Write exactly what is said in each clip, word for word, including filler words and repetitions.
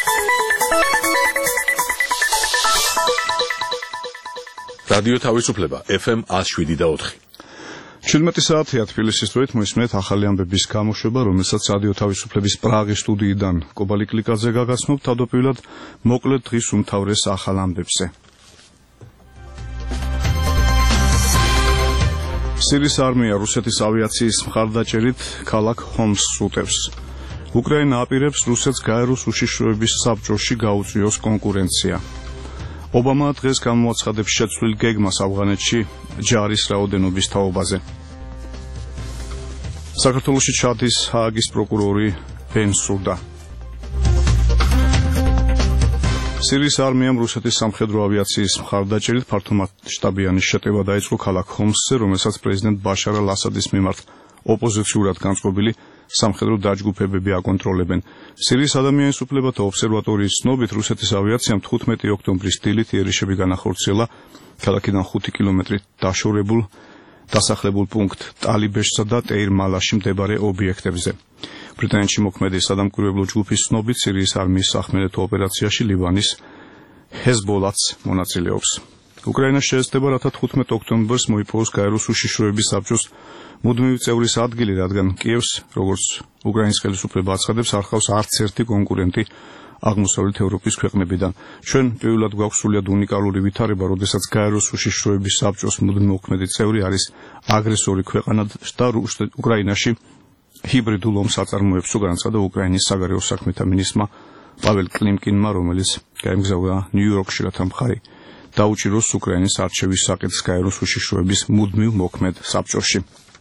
რადიო თავისუფლება ეფ ემ one oh seven და four. შვიდმეტი საათია თბილისის დროით მოისმენთ ახალი ამბების გამოშვება, რომელსაც რადიო თავისუფლების პრაღის სტუდიიდან კობალი კლიკაძე გაგაცნობ. თავდაპირველად მოკლედ დღის უმთავრეს ახალ ამბებზე. სირიის არმია რუსეთის ავიაციის მხარდაჭერით ქალაქ ჰომსს უტევს. უკრაინა აპირებს რუსეთს გაეროს უშიშროების საბჭოში გაუწიოს კონკურენცია. ობამა დღეს გამოაცხადებს შეცვლილ გეგმას ავღანეთში ჯარის რაოდენობის თაობაზე. საქართველოში ჩადის ჰააგის პროკურორი ბენსუდა. სირიის არმიამ რუსეთის სამხედრო ავიაციის მხარდაჭერით ფართომასშტაბიანი შეტევა დაიწყო ქალაქ ჰომსზე, რომელსაც პრეზიდენტ ბაშარ ალ-ასადის მიმართ ოპოზიციურად განწყობილი სამხედრო დაჯგუფებები აკონტროლებენ. სირიის ადამიანის უფლებათა ობსერვატორიის ცნობით რუსეთის ავიაციამ თხუთმეტი ოქტომბრის დილით იერიშები განახორციელა ქალაქიდან ხუთი კილომეტრით დაშორებულ დასახლებულ პუნქტ ტალიბეშსა და ტეირ-მალაში მდებარე ობიექტებზე. ბრიტანეთში მოქმედი სადამკვირვებლო ჯგუფის ცნობით სირიის არმიის სახმელეთო ოპერაციაში ლიბანის ჰეზბოლაც მონაწილეობს. უკრაინა შეეცდება, რათა თხუთმეტ ოქტომბერს მოიპოვოს გაეროს უშიშროების საბჭოს მუდმივი წევრის ადგილი, რადგან კიევს, როგორც უკრაინის ხელისუფლება აცხადებს, არ ხავს არც ერთი კონკურენტი აღმოსავლეთ ევროპის ქვეყნებიდან. ჩვენ პირველად გვაქვს სრულიად უნიკალური ვითარება, როდესაც გაეროს უშიშროების საბჭოს მუდმივი მოქმედი წევრი არის აგრესორი ქვეყანა და უკრაინაში ჰიბრიდულ ომს აწარმოებს, განაცხადა უკრაინის საგარეო საქმეთა მინისტრმა პაվել კლიმკინმა, რომელიც გაემგზავრა ნიუ-იორკში, რათა მხარი დაუჭიროს უკრაინის არჩევის საკითხს გაეროს უშიშროების მუდმივ მოქმედ საბჭოში.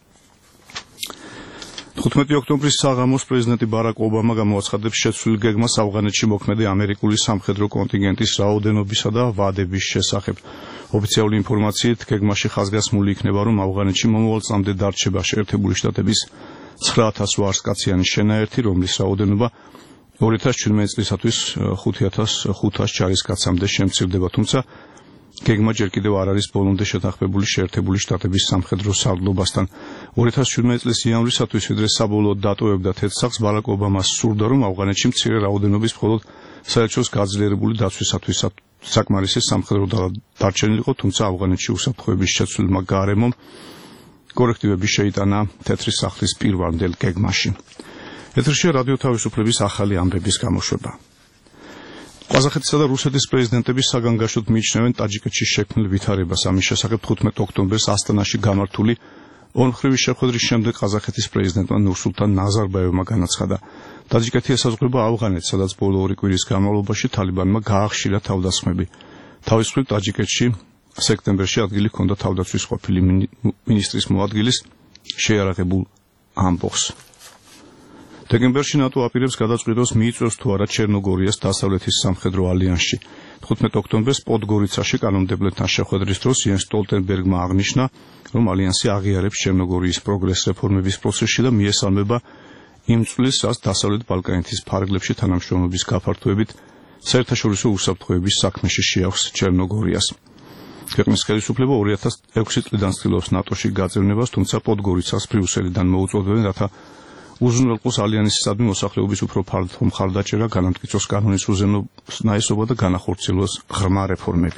თხუთმეტი ოქტომბრის საღამოს პრეზიდენტი ბარაკ ობამა გამოაცხადებს შეცვლილ გეგმას ავღანეთში მოქმედი ამერიკული სამხედრო კონტინგენტის რაოდენობისა და ვადების შესახებ. ოფიციალური ინფორმაციით გეგმაში ხაზგასმული იქნება, რომ ავღანეთში მომავალ წლამდე დარჩება შეერთებული შტატების ცხრა ათას ვარსკაციანი შენაერთი, რომლის რაოდენობა ორი ათას ჩვიდმეტი წლისათვის ხუთი ათას ხუთას ჯარისკაცამდე შემცირდება, თუმცა გეგმა ჯერ კიდევ არ არის ბოლომდე შეთანხმებული შეერთებული შტატების სამხედრო სარდლობასთან. ორი ათას ჩვიდმეტი წლის იანვრისათვის, ვიდრე საბოლოოდ დატოვებდა თეთრსახს, ბარაკ ობამას სურდა, რომ ავღანეთში მცირე რაოდენობის მხოლოდ საელჩოს გაძლიერებული დაცვისათვის საკმარისი სამხედრო დარჩენილიყო, თუმცა ავღანეთში უსაფრთხოების შეცვლილმა გარემომ კორექტივები შეიტანა თეთრი სახლის პირვანდელ გეგმაში. ეთერშია რადიო თავისუფლების ახალი ამბების გამოშვება. ყაზახეთისა და რუსეთის პრეზიდენტების საგანგაშოდ მიიჩნევენ ტაჯიკეთში შექმნილ ვითარებას. ამის შესახებ თხუთმეტ ოქტომბერს ასტანაში გამართული ორმხრივი შეხვედრის შემდეგ ყაზახეთის პრეზიდენტმა ნურსულთან ნაზარბაევმა განაცხადა, ტაჯიკეთი ესაზღვრება ავღანეთს, სადაც ბოლო ორი კვირის განმავლობაში თალიბანმა გაახშირა თავდასხმები. თავის მხრივ ტაჯიკეთში სექტემბერში ადგილი ჰქონდა თავდაცვის ყოფილი მინისტრის მოადგილის შეიარაღებულ ამბოხს. დეკემბერში ნატო აპირებს გადაწყვიტოს მიიწვევს თუ არა ჩერნოგორიას დასავლეთის სამხედრო ალიანსში. თხუთმეტ ოქტომბერს პოდგორიცაში კანონმდებლებთან შეხვედრის დროს იენს სტოლტენბერგმა აღნიშნა, რომ ალიანსი აღიარებს ჩერნოგორიის პროგრეს რეფორმების პროცესში და მიესალმება იმ წლის, რაც დასავლეთ ბალკანეთის ფარგლებში თანამშრომლობის გაფართოებით საერთაშორისო უსაფრთხოების საქმეში შეაქვს ჩერნოგორიას. ქვეყნის ხელისუფლება ორი ათას ექვსი წლიდან ცდილობს ნატოში გაწევნებას, თუმცა პოდგორიცას ბრიუსელიდან მოუწოდებენ, რათა უზრუნველყოს ალიანსისადმი მოსახლეობის უფრო ფართო მხარდაჭერა, განამტკიცოს კანონის უზენაესობა და განახორციელოს ღრმა რეფორმები.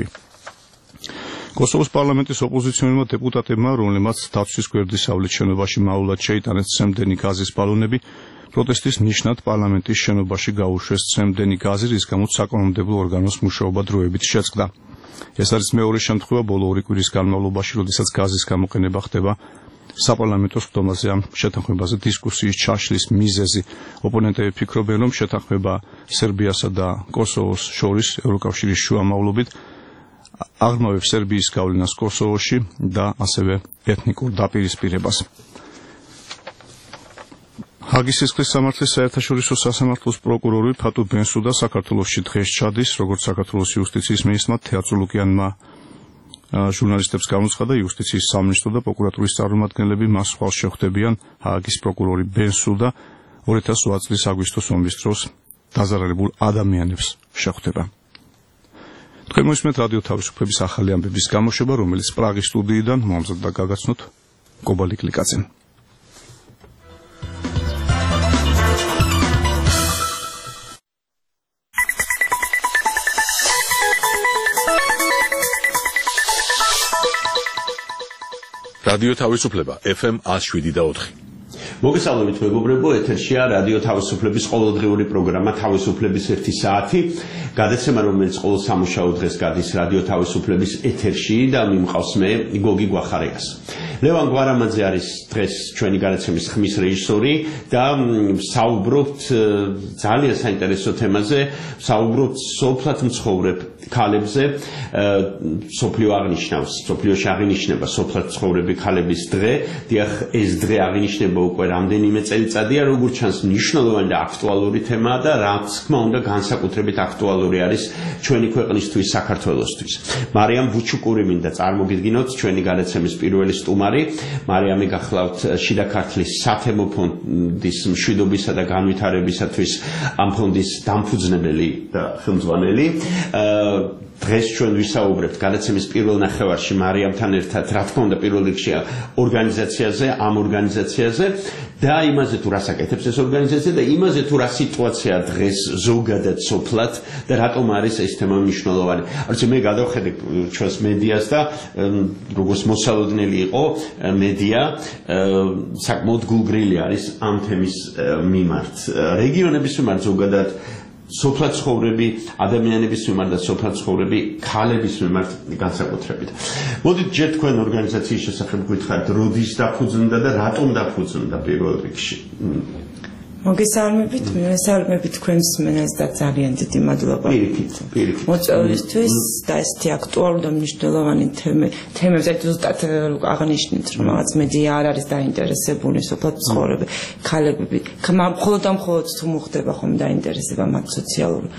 კოსოვოს პარლამენტის ოპოზიციონერმა დეპუტატებმა, რომლებმაც დაცვის გვერდისავლით შენობაში მაულად შეიტანეს ცემდენი გაზის ბალონები, პროტესტის ნიშნად პარლამენტის შენობაში გაუშვეს ცემდენი გაზი, რის გამოც საკანონმდებლო ორგანოს მუშაობა დროებით შეწყდა. ეს არის მეორე შემთხვევა ბოლო ორი კვირის განმავლობაში, როდესაც გაზის გამოყენება ხდება საპარლამენტო სხდომაზე. ამ შეთანხმებაზე დისკუსიის ჩაშლის მიზეზი. ოპონენტები ფიქრობენ, რომ შეთანხმება სერბიასა და კოსოვოს შორის ევროკავშირის შუამავლობით აღრმავებს სერბიის გავლენას კოსოვოში და ასევე ეთნიკურ დაპირისპირებას. ჰაგის სისხლის სამართლის საერთაშორისო სასამართლოს პროკურორი ფატუ ბენსუდა საქართველოში დღეს ჩადის, როგორც საქართველოს იუსტიციის მინისტრმა თეატრო ლუკიანმა ჟურნალისტებს გამოცხადა, იუსტიციის სამინისტრო და პროკურატურის წარმომადგენლები მას ხვალ შეხვდებიან. ჰააგის პროკურორი ბენსუდა ორი ათას ოთხ წლის აგვისტოს ომის დროს დაზარალებულ ადამიანებს შეხვდება. თქვენ მოისმენთ რადიო თავისუფლების ახალი ამბების გამოშვება, რომელიც პრაღის სტუდიიდან მომზადდა გაგაცნოთ კობალი კლიკაძემ. რადიო თავისუფლება F M one oh seven და four. მოგესალმებით მეგობრებო, ეთერშია რადიო თავისუფლების ყოველდღიური პროგრამა თავისუფლების ერთი საათი. გადაცემა, რომელიც ყოველ სამუშაო დღეს გადის რადიო თავისუფლების ეთერში და მიმყავს მე გოგი გვახარეკას. ლევან გვარამაძე არის დღეს ჩვენი გადაცემის ხმის რეჟისორი და საუბრობთ ძალიან საინტერესო თემაზე, საუბრობთ სოფლად მცხოვრებ ქალებზე, სოფლიო აღნიშნავს, სოფლიოში აღინიშნება სოფლად მცხოვრები ქალების დღე. დიახ, ეს დღე აღინიშნება უკვე რამდენიმე წელიწადია, როგორც ჩანს მნიშვნელოვანი და აქტუალური თემაა და რა თქმა უნდა განსაკუთრებით აქტუალური არის ჩვენი ქვეყნისთვის, საქართველოსთვის. მარიამ ბუჩუკური მინდა წარმოგიდგინოთ ჩვენი გადაცემის პირველი სტუმარი. მარიამი გახლავთ შიდა ქართლის სათემო ფონდის მშვიდობისა და განვითარებისათვის ამ ფონდის დამფუძნებელი და ხელმძღვანელი. დღეს ჩვენ ვისაუბრებთ გადაცემის პირველ ნახევარში მარიამთან ერთად, რა თქმა უნდა, პირველ რიგში ორგანიზაციაზე, ამ ორგანიზაციაზე და იმაზე თუ რას აკეთებს ეს ორგანიზაცია და იმაზე თუ რა სიტუაციაა დღეს ზოგადად სოფლად და რატომ არის ეს თემა მნიშვნელოვანი. არც მე გადავხედე ჩვენს მედიას და როგორც მოსალოდნელი იყო მედია საკმაოდ გულგრილი არის ამ თემის მიმართ. რეგიონების მიმართ ზოგადად სოფლად ცხოვრები ადამიანების მიმართ და სოფლად ცხოვრები ქალების მიმართ განსაკუთრებით. მოდით ჯერ თქვენ ორგანიზაციის შესახებ გითხარით, როდის დაფუძნდა და რატომ დაფუძნდა პირველ რიგში? მოგესალმებით, მესალმებით თქვენს მენას და ძალიან დიდი მადლობა. პირიქით, პირიქით. მოწვევისთვის და ესეთი აქტუალური და მნიშვნელოვანი თემებზე ზუსტად აღნიშნეთ, რომ რაღაც მედია არ არის დაინტერესებული სოფლად მცხოვრები ქალები. მხოლოდ და მხოლოდ თუ მოხდება ხომ დაინტერესება მათ სოციალურ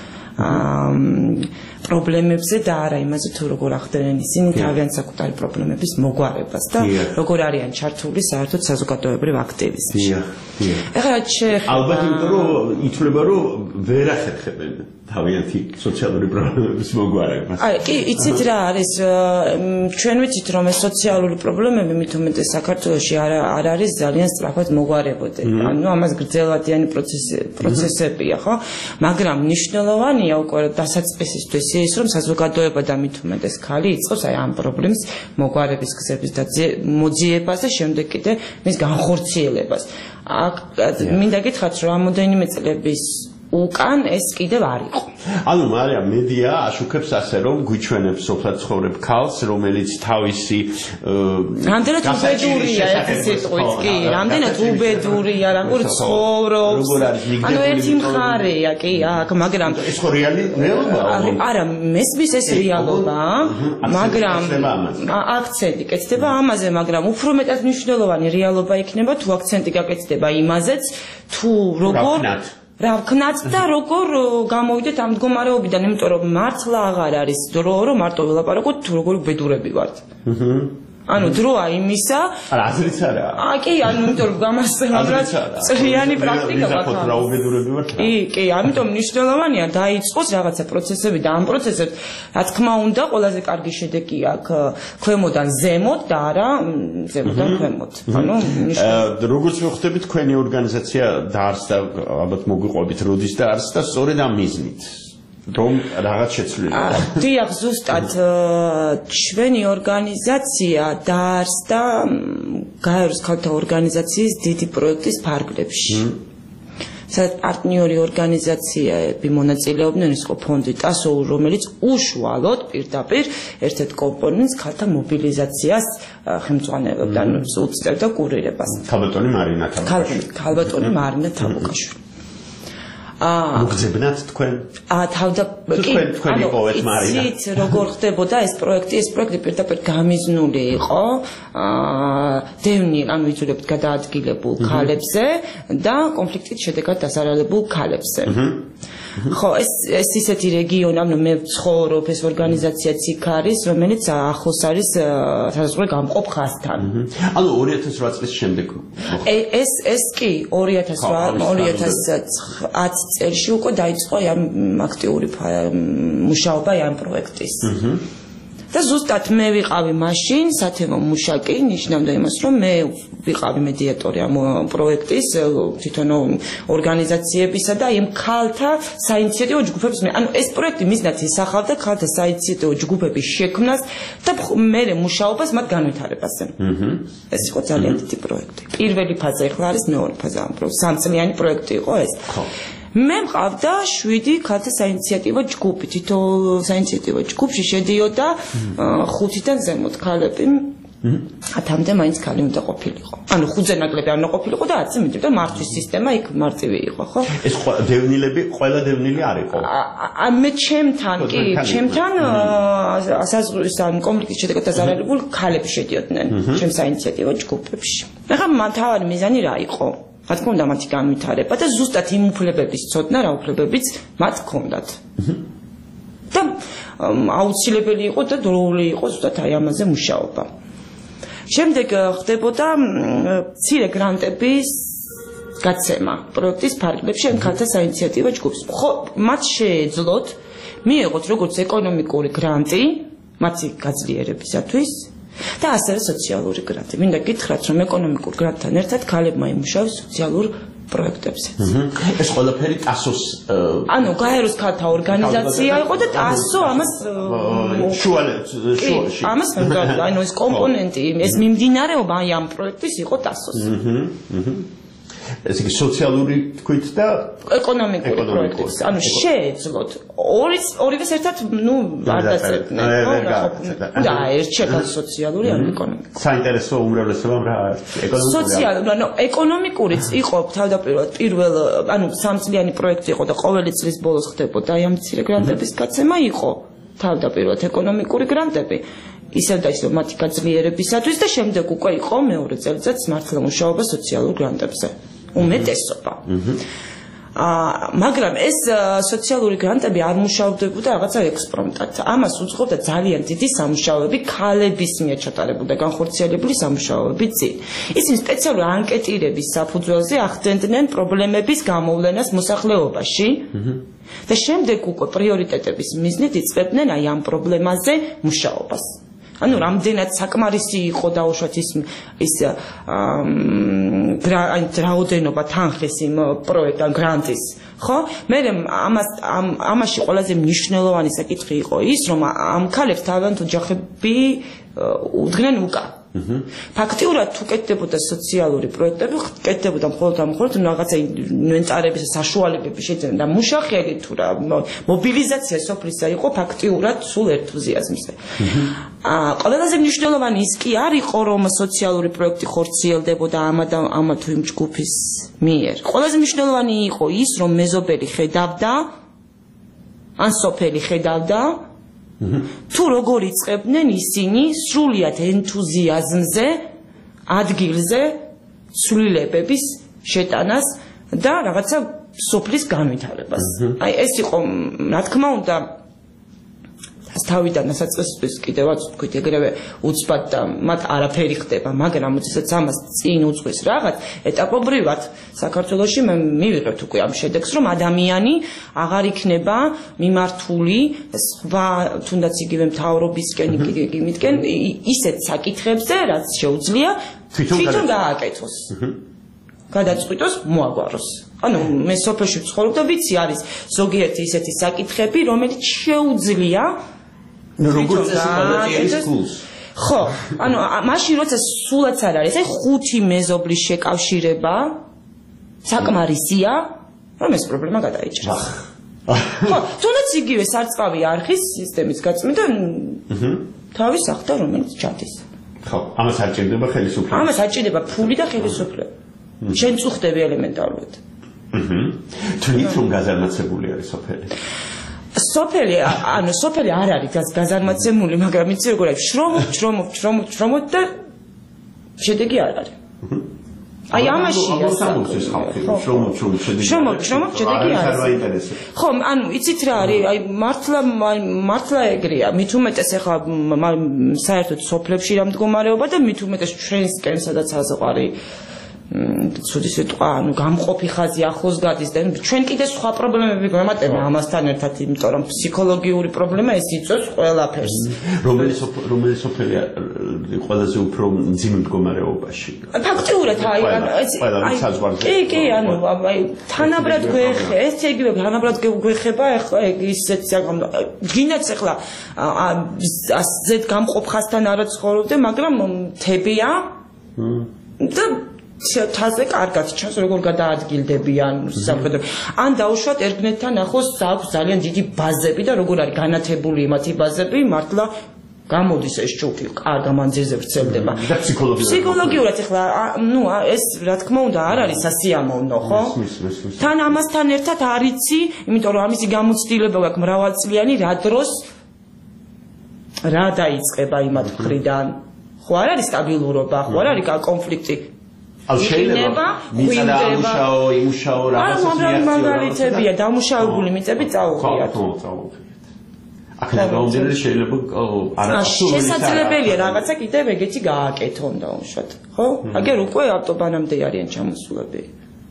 პრობლემებზე და არა იმაზე თუ როგორ ახდენენ ისინი თავიანთ საკუთარი პრობლემების მოგვარებას და როგორ არიან ჩართული საერთოდ საზოგადოებრივ აქტივიზმში. ეხლა ალბათ იმიტომ რომ ითვლება რომ ვერ ახერხებენ თავიანთი სოციალური პრობლემების მოგვარებას. აი, კი, იცით რა არის, ჩვენ ვიცით რომ ეს სოციალური პრობლემები მით უმეტეს საქართველოში არ არ არის ძალიან სწრაფად მოგვარებოდნენ. ანუ ამას გრძელვადიანი პროცესებია, ხო? მაგრამ მნიშვნელოვანია უკვე დასაწყისისთვის ის რომ საზოგადოება და მით უმეტეს ქალი იწყოს აი ამ პრობლემის მოგვარების გზების და მოძიებას და შემდეგ კიდე მის განხორციელებას. აქ მინდა გითხრათ რომ რამოდენიმე წლების უკან ეს კიდევ არ იყო. ანუ მარიამ მედია აშუქებს ასე რომ გვიჩვენებს სოფლად ცხოვრებ ქალს, რომელიც თავისი რამდენად უბედურია ეს სიტყვით, კი, რამდენად უბედურია, როგორ ცხოვრობს. ანუ ერთი მხარეა, კი, აქ, მაგრამ ეს ხო რეალი რეალობაა? არა, მესმის ეს რეალობაა, მაგრამ აქცენტი კეთდება ამაზე, მაგრამ უფრო მეტად მნიშვნელოვანი რეალობა იქნება თუ აქცენტი გაკეთდება იმაზეც, თუ როგორ რა ვქნათ და როგორ გამოვიდეთ ამ მდგომარეობიდან, იმიტომ რომ მართლა აღარ არის დრო რომ მარტო ველაპარაკოთ თუ როგორ უბედურები ვართ. აჰა. ანუ დროა იმისა. არა, აზრიც არა. აა კი, ანუ იმიტომ რომ გამასწავლებლად წრიანი პრაქტიკა ვაქა. რა უბედურები ვართ? კი, კი, ამიტომ მნიშვნელოვანია დაიწყოს რაღაცა პროცესები და ამ პროცესებს რა თქმა უნდა ყველაზე კარგი შედეგი აქვს ქვემოდან ზემოთ და არა ზემოდან ქვემოთ. ანუ როგორც ვხვდებით თქვენი ორგანიზაცია დაარსდა, ალბათ მოგვიყვებით როდის დაარსდა, სწორედ ამ მიზნით. რომ რაღაც შეცვლილია. დიახ, ზუსტად ჩვენი ორგანიზაცია დაარსდა გაეროს ქალთა ორგანიზაციის დიდი პროექტის ფარგლებში. სადაც პარტნიორი ორგანიზაციები მონაწილეობდნენ, ის იყო ფონდი ტასო, რომელიც უშუალოდ პირდაპირ ერთ-ერთ კომპონენტს ქალთა მობილიზაციას ხელმძღვანელობდა, ანუ უწევდა კურირებას. ქალბატონი მარინა თაბუკაშვილი. ქალბატონი მარინა თაბუკაშვილი. მოგძებნათ თქვენ? აა თავდა კი, თქვენ იყოვეთ მარინა. იცით როგორ ხდებოდა ეს პროექტი? ეს პროექტი პირდაპირ გამიზნული იყო აა დევნილ, ანუ იწულებთ გადაადგილებულ ქალებზე და კონფლიქტის შედეგად დასარალებულ ქალებზე. ხო, ეს ეს ისეთი რეგიონი, ანუ მე ვცხოვრობ, ეს ორგანიზაციაც იქ არის, რომელიც ახლოს არის საზღვარი გამყოფ ხაზთან. ანუ ორი ათას რვა წლის შემდეგ. ეს ეს კი ორი ათას ათი წელში უკვე დაიწყო ამ აქტიური მუშაობა ამ პროექტის. და ზუსტად მე ვიყავი მაშინ სათემო მუშაკი, ნიშნავდა იმას, რომ მე ვიყავი მედიატორი ამ პროექტის თვითონ ორგანიზაციებისა და იმ ქალთა საინიციატივო ჯგუფების მე ანუ ეს პროექტი მიზნად ისახავდა ქალთა საინიციატივო ჯგუფების შექმნას და მე მუშაობას მათ განვითარებაზე. ეს იყო ძალიან დიდი პროექტი. პირველი ფაზა ეხლა არის მეორე ფაზა ამ პროექტის. სამწლიანი პროექტი იყო ეს. მე მყავდა შვიდი ქალთა საინიციატივო ჯგუფი. თითოეულ საინიციატივო ჯგუფში შედიოდა ხუთიდან ზემოთ ქალები. ათამდე მაინც ქალი უნდა ყოფილიყო. ანუ ხუთზე ნაკლები არ უნდა ყოფილიყო და ათზე მეტი და მართვის სისტემა იქ მარტივი იყო, ხო? ეს დევნილები, ყველა დევნილი არ იყო. ა მე ჩემთან კი, ჩემთან საზღვრის ან კონფლიქტის შედეგად დაზარალებული ქალები შედიოდნენ ჩემს საინიციატივო ჯგუფებში. ეხლა მთავარი მიზანი რა იყო? რა თქმა უნდა მათი განვითარება და ზუსტად იმ უფლებების ცოდნა, რა უფლებებიც მათ ჰქონდათ. და აუცილებელი იყო და დროული იყო ზუსტად აი ამაზე მუშაობა. შემდეგ ხდებოდა მცირე გრანტების გაცემა პროექტის ფარგლებში ან ქალთა საინიციატივო ჯგუფს. ხო, მათ შეეძლოთ მიეღოთ როგორც ეკონომიკური გრანტი მათი გაძლიერებისათვის და ასევე სოციალური გრანტი. მინდა გითხრათ, რომ ეკონომიკურ გრანტთან ერთად ქალებმა იმუშავეს სოციალურ პროექტებზე. ეს ყველაფერი ტასოს ანუ გაეროს ქალთა ორგანიზაცია იყო და ტასო ამას შუაში ამას ანუ ეს კომპონენტი ეს მიმდინარეობა აი ამ პროექტის იყო ტასოს. ეს იგი სოციალური თქვით და ეკონომიკური პროექტის. ანუ შეეძლოთ ორი ორივეს ერთად ნუ არ დაწერდნენ. და ერჩება სოციალური ან ეკონომიკური. საინტერესო უმრავლესობამ რა ეკონომიკური. სოციალური, ანუ ეკონომიკურიც იყო თავდაპირველად პირველ ანუ სამწლიანი პროექტი იყო და ყოველი წლის ბოლოს ხდებოდა აი ამ მცირე გრანტების გაცემა იყო თავდაპირველად ეკონომიკური გრანტები. ისევ და ისევ მათი გაძლიერებისათვის და შემდეგ უკვე იყო მეორე წელიწადს მართლა მუშაობა სოციალურ გრანტებზე. უმეტესობა. აა მაგრამ ეს სოციალური გრანტები არ მუშავდებოდა რაღაცა ექსპრომტად. ამას უძღვოდა ძალიან დიდი სამუშაოები ქალების მიერ ჩატარებული და განხორციელებული სამუშაოები წინ. ისინი სპეციალური ანკეტირების საფუძველზე ახდენდნენ პრობლემების გამოვლენას მოსახლეობაში. და შემდეგ უკვე პრიორიტეტების მიზნით იწყებდნენ აი ამ პრობლემაზე მუშაობას. ანუ რამდენად საკმარისი იყო დაუშვათ ის ის აი რაოდენობა თანხის იმ პროექტთან გრანტის ხო მე ამას ამაში ყველაზე მნიშვნელოვანი საკითხი იყო ის რომ ამ ქალებს თავიანთი ოჯახები უდგნენ უკან ფაქტიურად თუ კეთდებოდა სოციალური პროექტები კეთდებოდა მხოლოდ ამ მხოლოდ რაღაცა ინვენტარების საშუალებები შეძენა და მუშახელი თუ რა მობილიზაცია სოფლისა იყო ფაქტიურად სულ ერთუზიაზმზე აა ყველაზე მნიშვნელოვანი ის კი არ იყო რომ სოციალური პროექტი ხორციელდებოდა ამა და ამა თუ იმ ჯგუფის მიერ ყველაზე მნიშვნელოვანი იყო ის რომ მეზობელი ხედავდა ან სოფელი ხედავდა თუ როგორ იწყებდნენ ისინი სრულიად ენთუზიაზმზე ადგილზე ცვლილებების შეტანას და რაღაცა სოფლის განვითარებას. აი ეს იყო რა თქმა უნდა თავიდან დასაწყისისთვის კიდევაც თქვით ეგრევე უცბად და მათ არაფერი ხდება, მაგრამ როდესაც ამას წინ უძღვის რაღაც ეტაპობრივად საქართველოში მე მივიღებთ უკვე ამ შედეგს, რომ ადამიანი აღარ იქნება მიმართული სხვა თუნდაც იგივე მთავრობისკენ იმითკენ ისეთ საკითხებზე, რაც შეუძლია თვითონ გააკეთოს. გადაწყვიტოს მოაგვაროს. ანუ მე სოფელში ვცხოვრობ და ვიცი არის ზოგიერთი ისეთი საკითხები, რომელიც შეუძლია როგორც ეს პოლიტიკის გულს. ხო, ანუ მაშინ როცა სულაც არ არის, აი ხუთი მეზობლის შეკავშირება საკმარისია, რომ ეს პრობლემა გადაიჭრას. ხო, თუნდაც იგივე სარწყავი არხის სისტემის გაწმენდა თავის ახდა რომელიც ჩადის. ხო, ამას არ ჭირდება ხელისუფლება. ამას არ ჭირდება ფული და ხელისუფლება. შენ წუხდები ელემენტარულად. აჰა. თვით რომ გაზარმაცებული არის სოფელი. სოფელი, ანუ სოფელი არ არის გაზარმაცებული, მაგრამ იცი როგორ არის, შრომობ, შრომობ, შრომობ, შრომობ და შედეგი არ არის. აი ამაშია სამოცის ხალხი, შრომობ, შრომობ, შედეგი. შრომობ, შრომობ, შედეგი არ არის. ხო, ანუ იცით რა არის, აი მართლა მართლა ეგრეა, მით უმეტეს ახლა საერთოდ სოფლებში რა მდგომარეობა და მით უმეტეს ჩვენსკენ სადაც საზღვარი ცუდი სიტყვა, ანუ გამყოფი ხაზი ახლოს გადის და ჩვენ კიდე სხვა პრობლემები გვემატება ამასთან ერთად, იმიტომ რომ ფსიქოლოგიური პრობლემა ეს იწვევს ყველაფერს. რომელი რომელი სოფელი ყველაზე უფრო მძიმე მდგომარეობაში? ფაქტიურად აი ეს კი კი ანუ აი თანაბრად გვეხება, ეს იგივე თანაბრად გვეხება ახლა ისეთ გინდაც ახლა ასეთ გამყოფ ხაზთან არა ცხოვრობდე, მაგრამ მთებია და თაზე კარგად ჩანს როგორ გადაადგილდებიან სამხედრო. ან დაუშვათ ერთგნეთთან ახლოს აქვს ძალიან დიდი ბაზები და როგორ არის განათებული მათი ბაზები, მართლა გამოდის ეს ჯგუფი კარგ მანძილზე ვრცელდება. და ფსიქოლოგიურად. ფსიქოლოგიურად ახლა ნუ ეს რა თქმა უნდა არ არის სასიამოვნო, ხო? თან ამასთან ერთად არიცი, იმიტომ რომ ამისი გამოცდილება გაქვს მრავალწლიანი, რა დროს რა დაიწყება იმათ მხრიდან. ხო არ არის სტაბილურობა, ხო არ არის კონფლიქტი. ал შეიძლება მიწა ამუშაო, იმუშაო რაღაცას მიაღწიო. მაგალითებია, დამუშავებული მიწები წაუღიათ. ხო, წაუღიათ. აქედან გამომდინარე შეიძლება არასწორად შესაძლებელია რაღაცა კიდევ ეგეთი გააკეთონ დაუშვათ, ხო? აგერ უკვე ავტობანამდე არიან ჩამოსულები.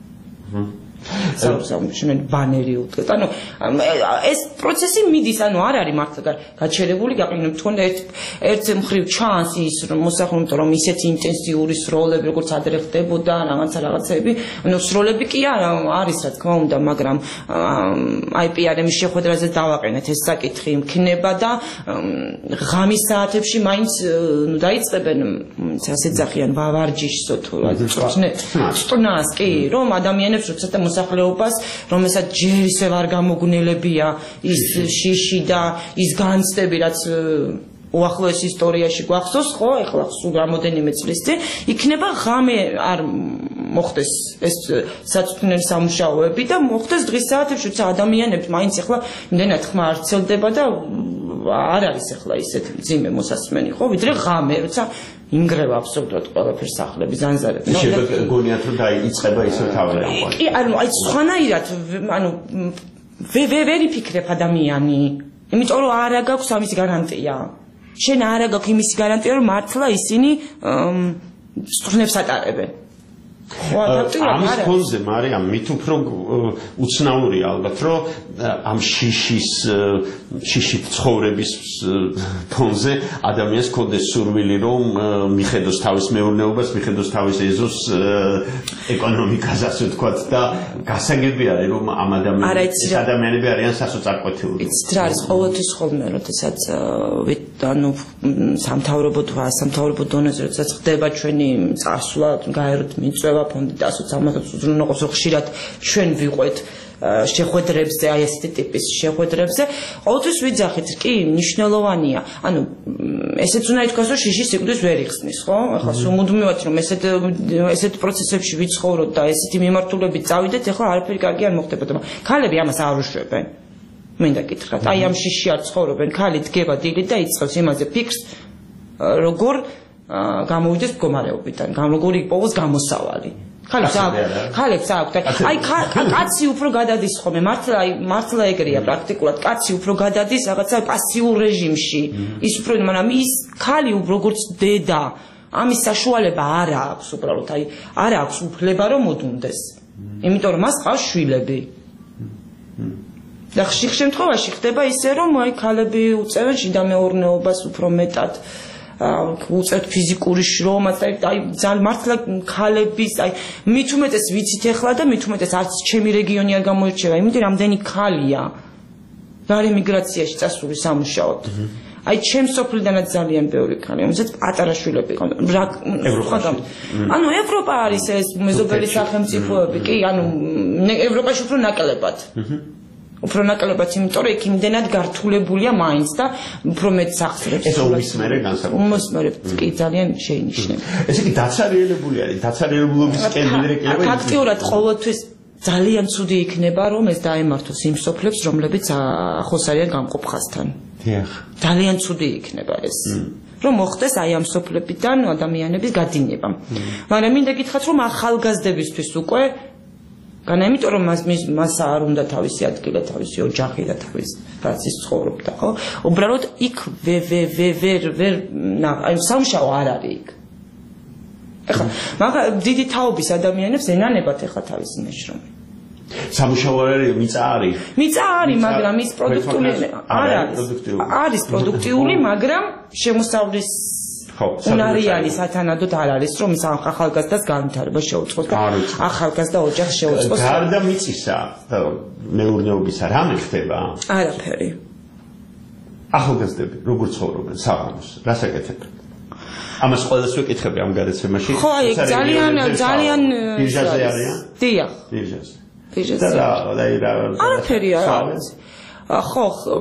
სამშობლოში ბანერი უდგეთ. ანუ ეს პროცესი მიდის, ანუ არ არის მართლა გაჩერებული, გაყინებ თქო ერთ ერთ მხრივ ჩანს ის რომ მოსახლეობთ რომ ისეთი ინტენსიური სროლები როგორც ადრე ხდებოდა, რაღაცა რაღაცები, ანუ სროლები კი არის რა თქმა უნდა, მაგრამ აი პი არ ემის შეხვედრაზე დავაყენეთ ეს საკითხი იქნება და ღამის საათებში მაინც ნუ დაიწყებენ ასე ძახიან ვარჯიშსო თუ წნას კი რომ ადამიანებს როცა და მოსახლეობას, რომელსაც ჯერ ისევ არ გამოგნელებია ის შიში და ის განცდები, რაც უახლოეს ისტორიაში გვახსოვს, ხო, ეხლა სულ რამოდენიმე წლის წინ, იქნება ღამე არ მოხდეს ეს საწვრთნელი სამუშაოები და მოხდეს დღის საათებში, როცა ადამიანებს მაინც ეხლა იმდენად ხმა არ ვრცელდება და არ არის ეხლა ისეთ მძიმე მოსასმენი, ხო, ვიდრე ღამე, როცა ინგრევა აბსოლუტურად ყველაფერს სახლები ზანზარები. შეიძლება გონიათ რომ დაიწყება ისე თავი. კი, ანუ აი სხვანაირად, ანუ ვერ იფიქრებ ადამიანი, იმიტომ რომ არა გაქვს ამის გარანტია. შენ არა გაქვს იმის გარანტია, რომ მართლა ისინი სწრნებს ატარებენ. ამის ფონზე მარიამ მით უფრო უცნაურია ალბათ რომ ამ შიშის შიშით ცხოვრების ფონზე ადამიანს კონდეს სურვილი რომ მიხედოს თავის მეურნეობას, მიხედოს თავის ეზოს ეკონომიკას ასე ვთქვათ და გასაგები არის რომ ამ ადამიანების ადამიანები არიან სასოწარკვეთილო. იცით რა არის ყოველთვის ხოლმე როდესაც ანუ სამთავრობო თუ ასამთავრობო დონეზე როდესაც ხდება ჩვენი წასვლა, გაეროთ მიწვევა ფონდი და ასოციაციამდე უზრუნველყოფს ხშირად ჩვენ ვიყვეთ შეხვედრებზე, აი ესეთი ტიპის შეხვედრებზე, ყოველთვის ვიძახით, კი, მნიშვნელოვანია. ანუ ესეც უნდა ითქვას, რომ შიში სიკვდილს ვერ იხსნის, ხო? ახლა სულ მუდმივად რომ ესეთ ესეთ პროცესებში ვიცხოვროთ და ესეთი მიმართულებით წავიდეთ, ახლა არაფერი კარგი არ მოხდებოდა. ქალები ამას არ უშვებენ. მინდა გითხრათ, აი ამ შიში არ ცხოვრობენ, ქალი დგება დილით და იწყებს იმაზე ფიქრს, როგორ გამოვიდეს მდგომარეობიდან, როგორ იპოვოს გამოსავალი. ქალებს ქალებს აქვთ. აი კაცი უფრო გადადის ხოლმე, მართლა აი მართლა ეგრეა პრაქტიკულად, კაცი უფრო გადადის რაღაცა პასიურ რეჟიმში. ის უფრო, მაგრამ ის ქალი როგორც დედა, ამის საშუალება არ აქვს უბრალოდ, აი არ აქვს უფლება რომ მოდუნდეს. იმიტომ რომ მას ყავს შვილები. და ხშირ შემთხვევაში ხდება ისე რომ აი ქალები უწევენ შიდა მეურნეობას უფრო მეტად. უწევთ ფიზიკური შრომას, აი ძალიან მართლა ქალების, აი მით უმეტეს ვიცით ახლა და მით უმეტეს არც ჩემი რეგიონი არ გამოირჩევა, იმიტომ რამდენი ქალია გარე მიგრაციაში წასული სამუშაოდ. აი ჩემს სოფლიდანაც ძალიან ბევრი ქალი, რომელსაც პატარა შვილები ყავდა. ანუ ევროპა არის ეს მეზობელი სახელმწიფოები, კი, ანუ ევროპაში უფრო ნაკლებად. უფრო ნაკლებად, იმიტომ რომ იქ იმდენად გართულებულია მაინც და უფრო მეტ სახსრებს. ეს ომის მერე განსაკუთრებით. ომის მერე კი ძალიან შეინიშნება. ესე იგი დაცარიელებული არის, დაცარიელებლობის კერმიდრე კიდევ. ფაქტიურად ყოველთვის ძალიან ცუდი იქნება რომ ეს დაემართოს იმ სოფლებს, რომლებიც ახლოს არიან გამყოფ ხაზთან. დიახ. ძალიან ცუდი იქნება ეს. რომ მოხდეს აი ამ სოფლებიდან ადამიანების გადინება. მაგრამ მინდა გითხრათ რომ ახალგაზრდებისთვის უკვე განა იმიტომ რომ მას მას არ უნდა თავისი ადგილი, თავისი ოჯახი და თავის რაცის ცხოვრობდა, ხო? უბრალოდ იქ ვე ვე ვე ვერ ვერ აი სამშაო არ არის იქ. ეხლა მაგრამ დიდი თაობის ადამიანებს ენანებათ ეხლა თავის ნაშრომი. სამუშაო არ არის, მიწა არის. მიწა არის, მაგრამ ის პროდუქტიული არ არის. არის პროდუქტიული, მაგრამ შემოსავლის უნარიანი სათანადოდ არ არის, რომ ის ახალგაზრდას განვითარება შეუწყოს და ახალგაზრდა ოჯახს შეუწყოს. გარდა მიწისა და მეურნეობისა რამე ხდება? არაფერი. ახალგაზრდები როგორ ცხოვრობენ საღამოს? რას აკეთებენ? ამას ყველას ვეკითხები ამ გადაცემაში. ხო, აი ძალიან ძალიან ბირჟაზე არიან? დიახ. ბირჟაზე. ბირჟაზე. არაფერი არ არის. ხო,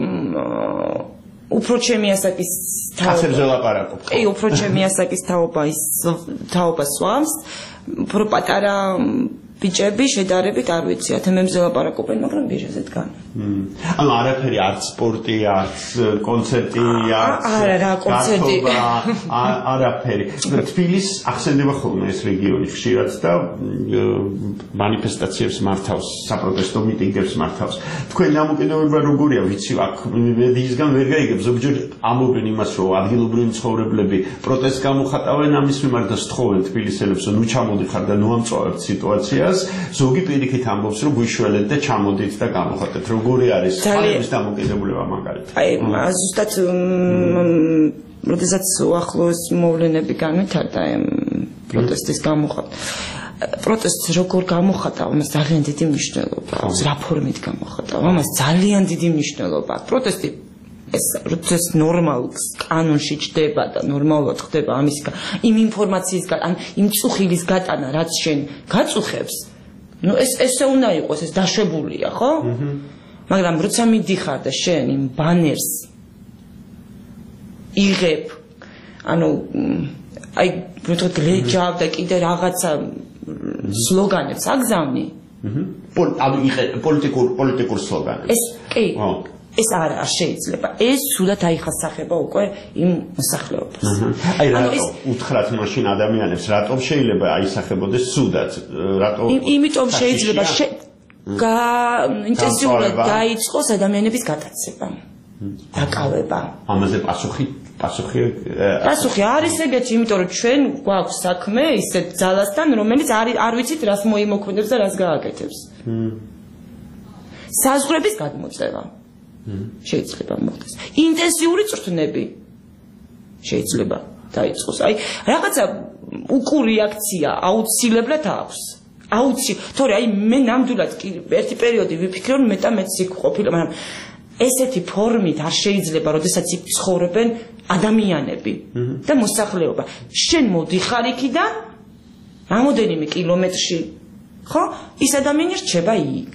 უფრო ჩემი ასაკის თაობაზე ლაპარაკობ. კი, უფრო ჩემი ასაკის თაობა ის თაობა სვამს, უფრო პატარა ბიჭები შედარებით არ ვიცი, ათემებზე ლაპარაკობენ, მაგრამ ბირჟაზე დგან. ანუ არაფერი არც სპორტი, არც კონცერტი, არც არა, რა კონცერტი. არაფერი. თბილისს ახსენდება ხოლმე ეს რეგიონი ხშირად და მანიფესტაციებს მართავს, საპროტესტო მიტინგებს მართავს. თქვენ დამოკიდებულება როგორია, ვიცი, აქ მედიისგან ვერ გაიგებ, ზოგჯერ ამობენ იმას, რომ ადგილობრივი მცხოვრებლები პროტესტს გამოხატავენ ამის მიმართ და სთხოვენ თბილისელებს, რომ ნუ ჩამოდიხარ და ნუ ამწვავებთ სიტუაციას. ზოგი პირიქით ამბობს, რომ გვიშველეთ და ჩამოდით და გამოხატეთ. როგორი არის ხალხის დამოკიდებულება მაგალითად? აი, ზუსტად როდესაც უახლოეს მოვლენები განვითარდა პროტესტის გამოხატვა. პროტესტს როგორ გამოხატავ, მას ძალიან დიდი მნიშვნელობა აქვს. რა ფორმით გამოხატავ, ამას ძალიან დიდი მნიშვნელობა აქვს. პროტესტი ეს როდესაც ნორმალ კანონში ჩდება და ნორმალურად ხდება ამის იმ ინფორმაციის ან იმ წუხილის გატანა, რაც შენ გაწუხებს, ნუ ეს ესე უნდა იყოს, ეს დაშვებულია, ხო? მაგრამ როცა მიდიხარ და შენ იმ ბანერს იღებ, ანუ აი ვთქვათ გლეჯავ და კიდე რაღაცა სლოგანებს აგზავნი. ანუ პოლიტიკურ პოლიტიკურ სლოგანებს. ეს კი. ეს არ არ შეიძლება. ეს სულად აიხასახება უკვე იმ მოსახლეობას. აი რატო უთხრათ მაშინ ადამიანებს, რატომ შეიძლება აისახებოდეს სუდად? რატო? იმიტომ შეიძლება ინტენსიურად დაიწყოს ადამიანების გატაცება. დაკავება. ამაზე პასუხი პასუხი პასუხი არის ეგეთი, იმიტომ რომ ჩვენ გვაქვს საქმე ისეთ ძალასთან, რომელიც არ არ ვიცით რას მოიმოქმედებს და რას გააკეთებს. საზღვრების გადმოწევა შეიძლება მოხდეს. ინტენსიური წვრთნები შეიძლება დაიწყოს. აი, რაღაცა უკუ რეაქცია აუცილებლად აქვს. აუცი, თორე აი მე ნამდვილად კი ერთი პერიოდი ვიფიქრე, რომ მეტა მეც იქ ყოფილი, მაგრამ ესეთი ფორმით არ შეიძლება, როდესაც იქ ცხოვრობენ ადამიანები და მოსახლეობა. შენ მოდიხარ იქიდან რამოდენიმე კილომეტრში, ხო? ის ადამიანი რჩება იქ.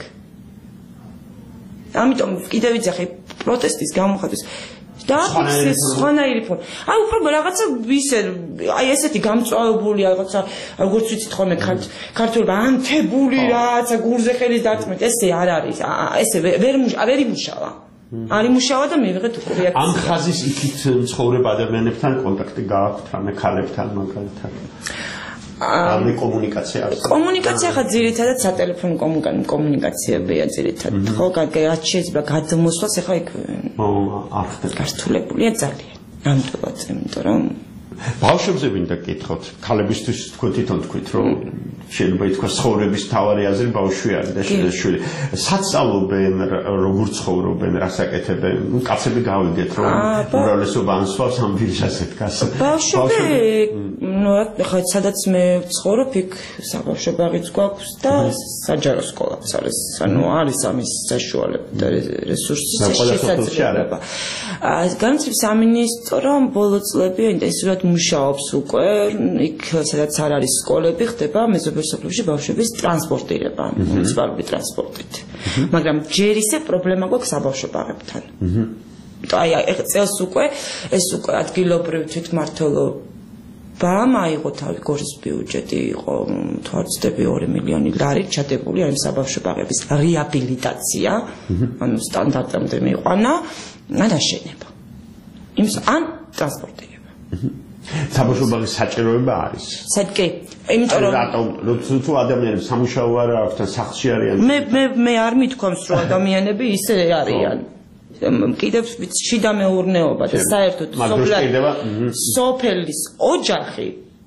ამიტომ კიდე ვიცი პროტესტის გამოხატვის და სხვანაირი ფორმა. აი უფრო რაღაცა ისე აი ესეთი გამწვავებული რაღაცა როგორც ვიცით ხოლმე ქართულობა ანთებული რაღაცა გურზე ხელის დარტყმით ესე არ არის. ესე ვერ ვერ იმუშავა. არ იმუშავა და მივიღეთ უკვე რეაქცია. ამ ხაზის იქით მცხოვრებ ადამიანებთან კონტაქტი გააქვთ, რამე ქალებთან მაგალითად. ამ კომუნიკაცია არის. კომუნიკაცია ხა ძირითადად სატელეფონო კომუნიკაციებია ძირითადად. ხო, რაც შეიძლება გადმოსვლას ახლა იქ არ ხდება. გართულებულია ძალიან. ნამდვილად, იმიტომ რომ ბავშვებზე მინდა გკითხოთ, ქალებისთვის თქვენ თვითონ თქვით, რომ შეიძლება ითქვას ცხოვრების მთავარი აზრი ბავშვი არის და შვილი. საცალობენ, როგორ ცხოვრობენ, რას აკეთებენ? ნუ კაცები გავიგეთ, რომ უმრავლესობა ანსვავს ამ ბირჟაზე დგას. ბავშვები, ნუ ხა სადაც მე ვცხოვრობ, იქ საბავშვო ბაღიც გვაქვს და საჯარო სკოლაც არის. ანუ არის ამის საშუალება და რესურსი შესაძლებლობა. განათლების სამინისტრო ბოლო წლები ინტენსიურად მუშაობს უკვე, იქ სადაც არ არის სკოლები, ხდება მეზობელ სოფლებში ბავშვების ტრანსპორტირება, მუნიციპალური ტრანსპორტით. მაგრამ ჯერ ისე პრობლემა გვაქვს საბავშვო ბაღებთან. აი წელს უკვე ეს უკვე ადგილობრივ თვითმმართველობამ აიღო თავი გორის ბიუჯეტი იყო თუ არ ვცდები ორი მილიონი ლარი ჩადებული ამ საბავშვო ბაღების რეაბილიტაცია, ანუ სტანდარტამდე მიიყვანა და აშენება. იმის ან ტრანსპორტირება. საბავშვო ბაღის საჭიროება არის. საჭი, იმიტომ რომ რატომ თუ ადამიანები სამუშაო არ აქვს და სახლში არიან. მე მე მე არ მithქვამს რომ ადამიანები ისე არიან. კიდევ შიდა მეურნეობა და საერთოდ სოფლის ოჯახი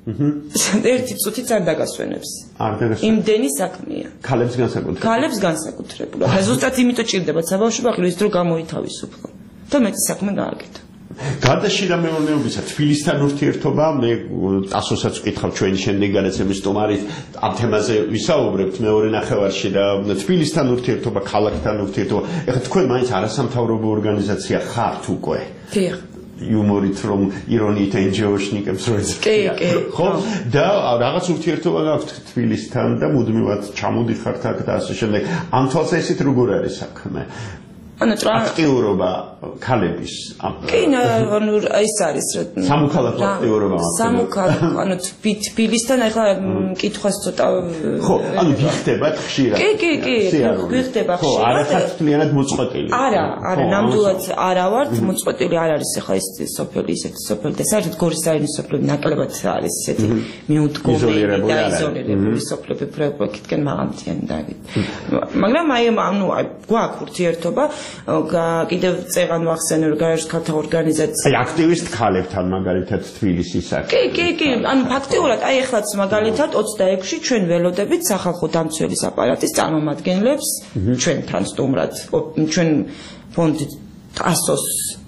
ერთი წუთიც არ დაგასვენებს. არ დაგასვენებს. იმდენი საქმეა. ქალებს განსაკუთრებით. ქალებს განსაკუთრებულად. ზუსტად იმიტომ ჭირდებათ საბავშვო ბაღი, ის დრო გამოითავისუფლო. და მეტი საქმე გააკეთო. გარდა შიდა მეურნეობისა, თბილისთან ურთიერთობა, მე ტასოსაც ვკითხავ ჩვენი შემდეგი გადაცემის სტუმარით ამ თემაზე ვისაუბრებთ მეორე ნახევარში და თბილისთან ურთიერთობა, ქალაქთან ურთიერთობა. ეხლა თქვენ მაინც არასამთავრობო ორგანიზაცია ხართ უკვე. დიახ. იუმორით რომ ირონიით ენჯიოშნიკებს რო ეძახიან. ხო? და რაღაც ურთიერთობა გაქვთ თბილისთან და მუდმივად ჩამოდიხართ აქ და ასე შემდეგ. ამ თვალსაზრისით როგორ არის საქმე? ანუ აქტიურობა ქალების კი ანუ ის არის სამოქალაქო აქტიურობა სამოქალაქო ანუ თბილისთან ახლა კითხვას ცოტა ხო ანუ ვიხდებათ ხშირად კი კი კი ვიხდება ხო არა ხათლიანად მოწყვეტილი არა არა ნამდვილად არა ვართ მოწყვეტილი არ არის ახლა ეს სოფელი ისეთი სოფელი და საერთოდ გორის რაიონის სოფლები ნაკლებად არის ისეთი მიუდგომელი და იზოლირებული სოფლები პროექტიდან მაღალმთიანი დავით მაგრამ აი ანუ გვაქვს ურთიერთობა კიდევ წეღან ვახსენე რომ გაეროს ქალთა ორგანიზაცია აი აქტივისტ ქალებთან მაგალითად თბილისის აქ კი კი კი ანუ ფაქტიურად აი ეხლაც მაგალითად ოცდაექვსში ჩვენ ველოდებით სახალხო დამცველის აპარატის წარმომადგენლებს ჩვენთან სტუმრად ჩვენ ფონდი ტასოს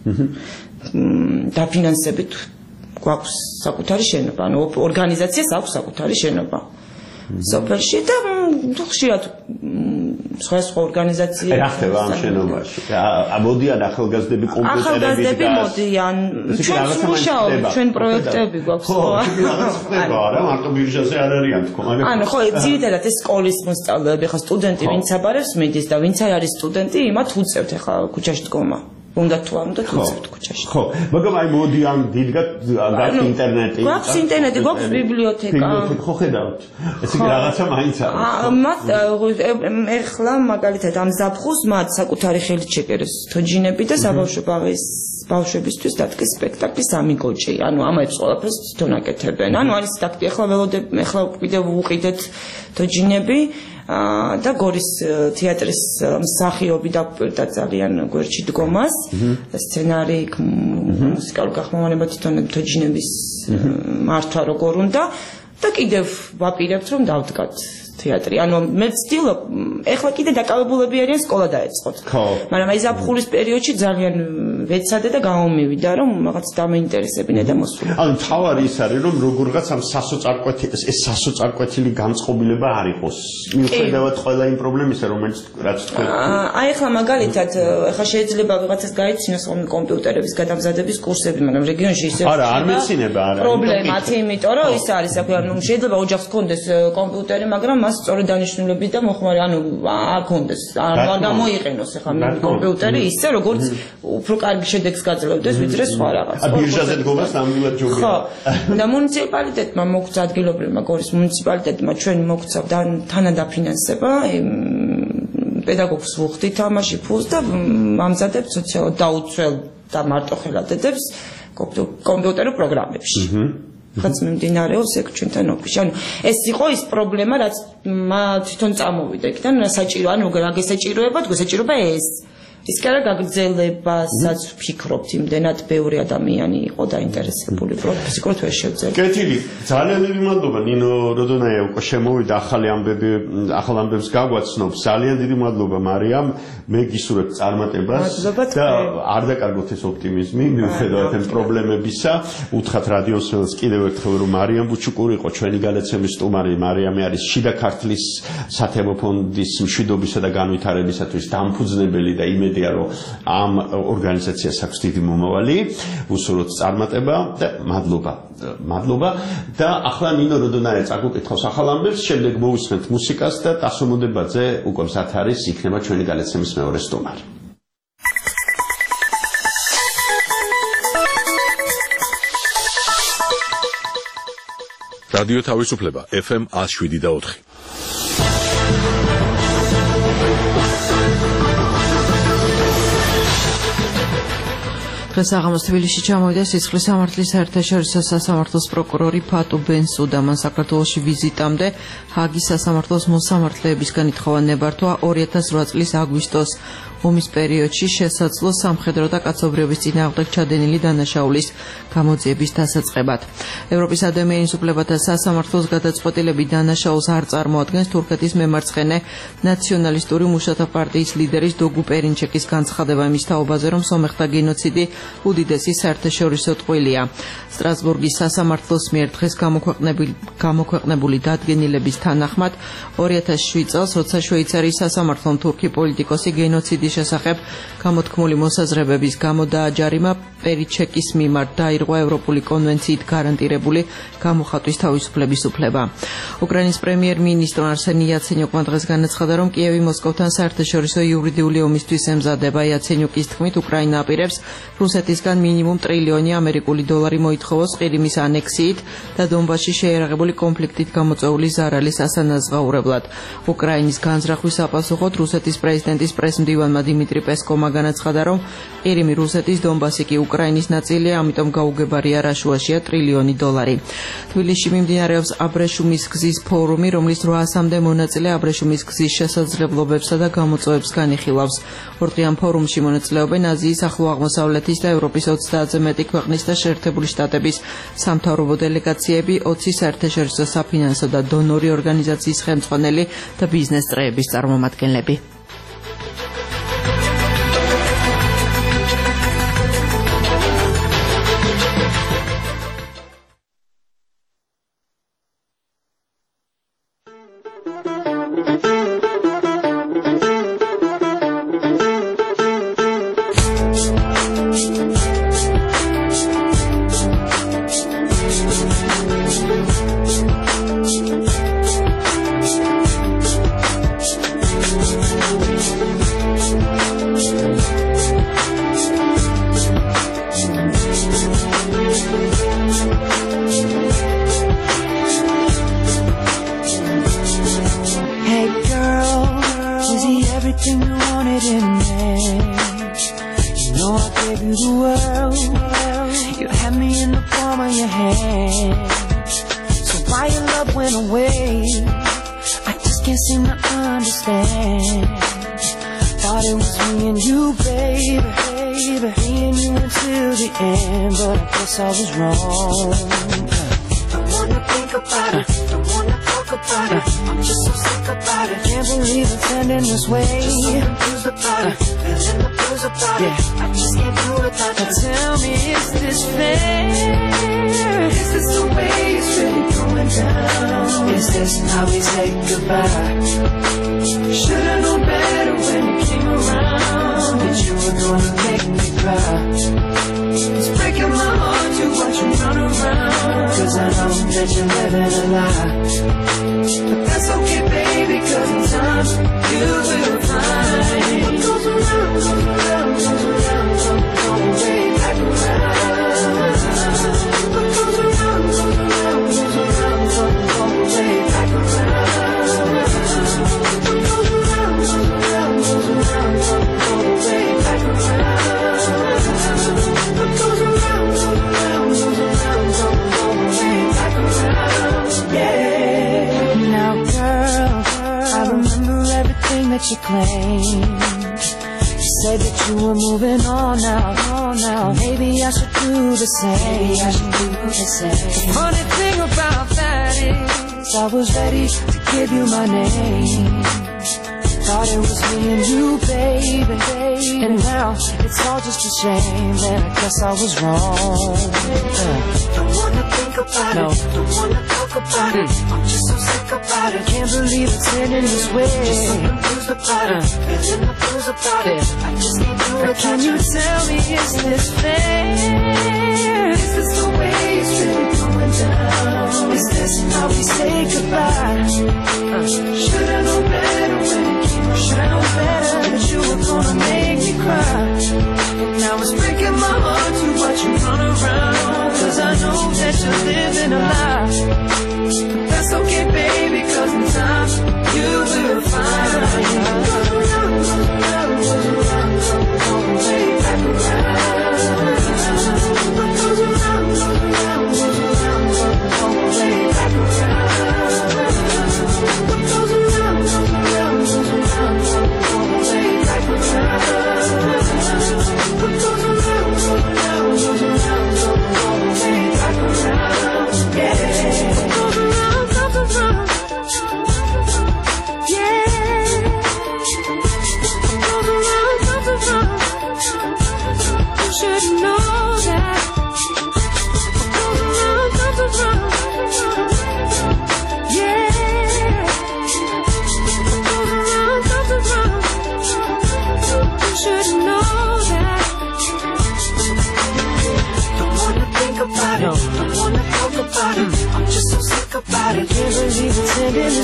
დაფინანსებით გვაქვს საკუთარი შენობა ანუ ორგანიზაციას აქვს საკუთარი შენობა სოფელში და ხშირად სხვა სხვა ორგანიზაციები რა ხდება ამ შენობაში? ამოდიან ახალგაზრდები კომპიუტერებით ახალგაზრდები მოდიან ჩვენ მუშაობთ ჩვენ პროექტები გვაქვს ხო? ხდება არა მარტო ბირჟაზე არ არიან თქო მაგრამ ანუ ხო ძირითადად ეს სკოლის მოსწავლეები ხა სტუდენტი ვინც აბარებს მიდის და ვინც არ არის სტუდენტი იმათ უწევთ ხა ქუჩაში დგომა უნდა თუ არ უნდა თუცებთ ქუჩაში. ხო, მაგრამ აი მოდიან დიდგად გაქვს ინტერნეტი. გვაქვს ინტერნეტი, გვაქვს ბიბლიოთეკა. ხო ხედავთ. ესე იგი რაღაცა მაინც არის. მათ ეხლა მაგალითად ამ ზაფხულს მათ საკუთარი ხელით შეკერეს თოჯინები და საბავშვო ბაღის ბავშვებისთვის დადგეს სპექტაკლი სამი გოჭი. ანუ ამებს ყველაფერს თვითონ აკეთებენ. ანუ არის ტაქტი ეხლა ველოდები ეხლა კიდევ უყიდეთ თოჯინები და გორის თეატრის მსახიობი დაგვირდა ძალიან გვერდში დგომას სცენარი მუსიკალური გახმოვანება თვითონ თოჯინების მართვა როგორ უნდა და კიდევ ვაპირებთ რომ დავდგათ თეატრი ანუ მე ვცდილობ ეხლა კიდე დაკავებულები არიან სკოლა დაეწყოთ მაგრამ აი ზაფხულის პერიოდში ძალიან ვეცადე და გამომივიდა რომ რაღაც დამეინტერესებინე და მოსულა ანუ თავარი ის არის რომ როგორღაც ამ სასოწარკვეთი ეს სასოწარკვეთილი განწყობილება არ იყოს მიუხედავად ყველა იმ პრობლემისა რომელიც რაც თქვენ აი ეხლა მაგალითად ეხლა შეიძლება ვიღაცას გაიცინოს რომ კომპიუტერების გადამზადების კურსები მაგრამ რეგიონში ისე არა არ მეცინება არა პრობლემათ იმიტომ რომ ის არის აქვე ანუ შეიძლება ოჯახს კონდეს კომპიუტერი მაგრამ მას სწორედ დანიშნულები და მოხმარი ანუ არ კონდეს არ გამოიყენოს ახლა კომპიუტერი ისე როგორც უფრო კარგი შედეგს გაძლევდეს ვიდრე სხვა რაღაც. ა ბირჟაზე დგომას ნამდვილად ჯობია. ხო. და მუნიციპალიტეტმა მოგცა ადგილობრივმა გორის მუნიციპალიტეტმა ჩვენ მოგცა თანადაფინანსება პედაგოგს ვუხდით ამაში ფულს და ამზადებთ სოციალურ დაუცველ და მარტოხელა-დედებს კომპიუტერულ პროგრამებში. ხაც მიმდინარეობს ეგ ჩვენთან ოფისში. ანუ ეს იყო ის პრობლემა, რაც თვითონ წამოვიდა იქიდან, რა საჭირო, ანუ რა გესაჭიროება, გესაჭიროება ეს. ის კი არა გაგრძელებასაც ვფიქრობთ, იმდენად ბევრი ადამიანი იყო დაინტერესებული პროფესიულად ვერ შევძლებთ. კეთილი, ძალიან დიდი მადლობა ნინო როდონაია უკვე შემოვიდა ახალი ამბები, ახალ ამბებს გაგვაცნობს. ძალიან დიდი მადლობა მარიამ, მე გისურვებ წარმატებას და არ დაკარგოთ ეს ოპტიმიზმი, მიუხედავად ამ პრობლემებისა. უთხრათ რადიოსელს კიდევ ერთხელ რომ მარიამ ბუჩუკური იყო ჩვენი გადაცემის სტუმარი. მარიამი არის შიდა ქართლის სათემო ფონდის მშვიდობისა და განვითარებისათვის დამფუძნებელი და იმედი რომ ამ ორგანიზაციას აქვს დიდი მომავალი, უსურვოთ წარმატება და მადლობა. მადლობა და ახლა ნინო როდონაია წაგუკითხავს ახალ ამბებს, შემდეგ მოვისმენთ მუსიკას და ტასო მოდებაძე უკვე მზად არის, იქნება ჩვენი გადაცემის მეორე სტუმარი. რადიო თავისუფლება ეფ ემ ნული შვიდი და ოთხი. დღეს აღამოს თბილისში ჩამოვიდა სისხლის სამართლის საერთაშორისო სასამართლოს პროკურორი ფატუ ბენსუდა. მან საქართველოში ვიზიტამდე ჰაგის სასამართლოს მოსამართლეებისგან ითხოვა ნებართვა ორი ათას რვა წლის აგვისტოს ომის პერიოდში შესაძლო სამხედრო და კაცობრიობის წინააღმდეგ ჩადენილი დანაშაულის გამოძიების დასაწყებად. ევროპის ადამიანის უფლებათა სასამართლოს გადაწყვეტილები დანაშაულს არ წარმოადგენს თურქეთის მემარცხენე ნაციონალისტური მუშათა პარტიის ლიდერის დოგუ პერინჩეკის განცხადება იმის თაობაზე, რომ სომეხთა გენოციდი უდიდესი საერთაშორისო ტყუილია. სტრასბურგის სასამართლოს მიერ დღეს გამოქვეყნებული დადგენილების თანახმად ორი ათას შვიდ წელს, როცა შვეიცარიის სასამართლომ თურქი პოლიტიკოსი გენოციდის შესახებ გამოთქმული მოსაზრებების გამო დააჯარიმა, პერინჩეკის მიმართ დაირღვა ევროპული კონვენციით გარანტირებული გამოხატვის თავისუფლების უფლება. უკრაინის პრემიერ-მინისტრო არსენი იაცენიუკმა დღეს განაცხადა, რომ კიევი მოსკოვთან საერთაშორისო იურიდიული ომისთვის ემზადება. იაცენიუკის თქმით, უკრაინა აპირებს რუსეთისგან მინიმუმ ტრილიონი ამერიკული დოლარი მოითხოვოს ყირიმის ანექსიით და დონბასში შეიარაღებული კონფლიქტით გამოწვეული ზარალის ასანაზღაურებლად. უკრაინის განზრახვის საპასუხოდ რუსეთის პრეზიდენტის პრესმდივანმა დიმიტრი პესკოვმა განაცხადა, რომ ყირიმი რუსეთის, დონბასი კი უკრაინის ნაწილია, ამიტომ გაუგებარია რა შუაშია ტრილიონი დოლარი. თბილისში მიმდინარეობს აბრეშუმის გზის ფორუმი, რომლის რვაასამდე მონაწილე აბრეშუმის გზის შესაძლებლობებსა და გამოწვევებს განიხილავს. ორდღიან ფორუმში მონაწილეობენ აზიის, ახლო აღმოსავლეთის და ევროპის ოცდაათზე მეტი ქვეყნის და შეერთებული შტატების სამთავრობო დელეგაციები, ოცი საერთაშორისო საფინანსო და დონორი ორგანიზაციის ხელმძღვანელი და ბიზნეს წრეების წარმომადგენლები. I was wrong. Don't wanna think about no. it. Don't wanna talk about mm. it. I'm just so sick about it. Can't believe it's ending this way. Just so confused about uh. it. Feeling the blues about yeah. it. I just can't do it. Can you tell me, is this fair? Is this the way it's really going down? Is this how we say goodbye? Uh. Should've known better when it came. Should've known better that you were gonna make me cry. And now it's breaking my heart to watch you run around. Cause I know that you're living a lie. But that's okay, baby, cause in time you will find. Goes around, goes around, goes around, goes way back around. What goes around, goes around, goes around, goes way back around. What goes around, goes around, goes around, goes way back around.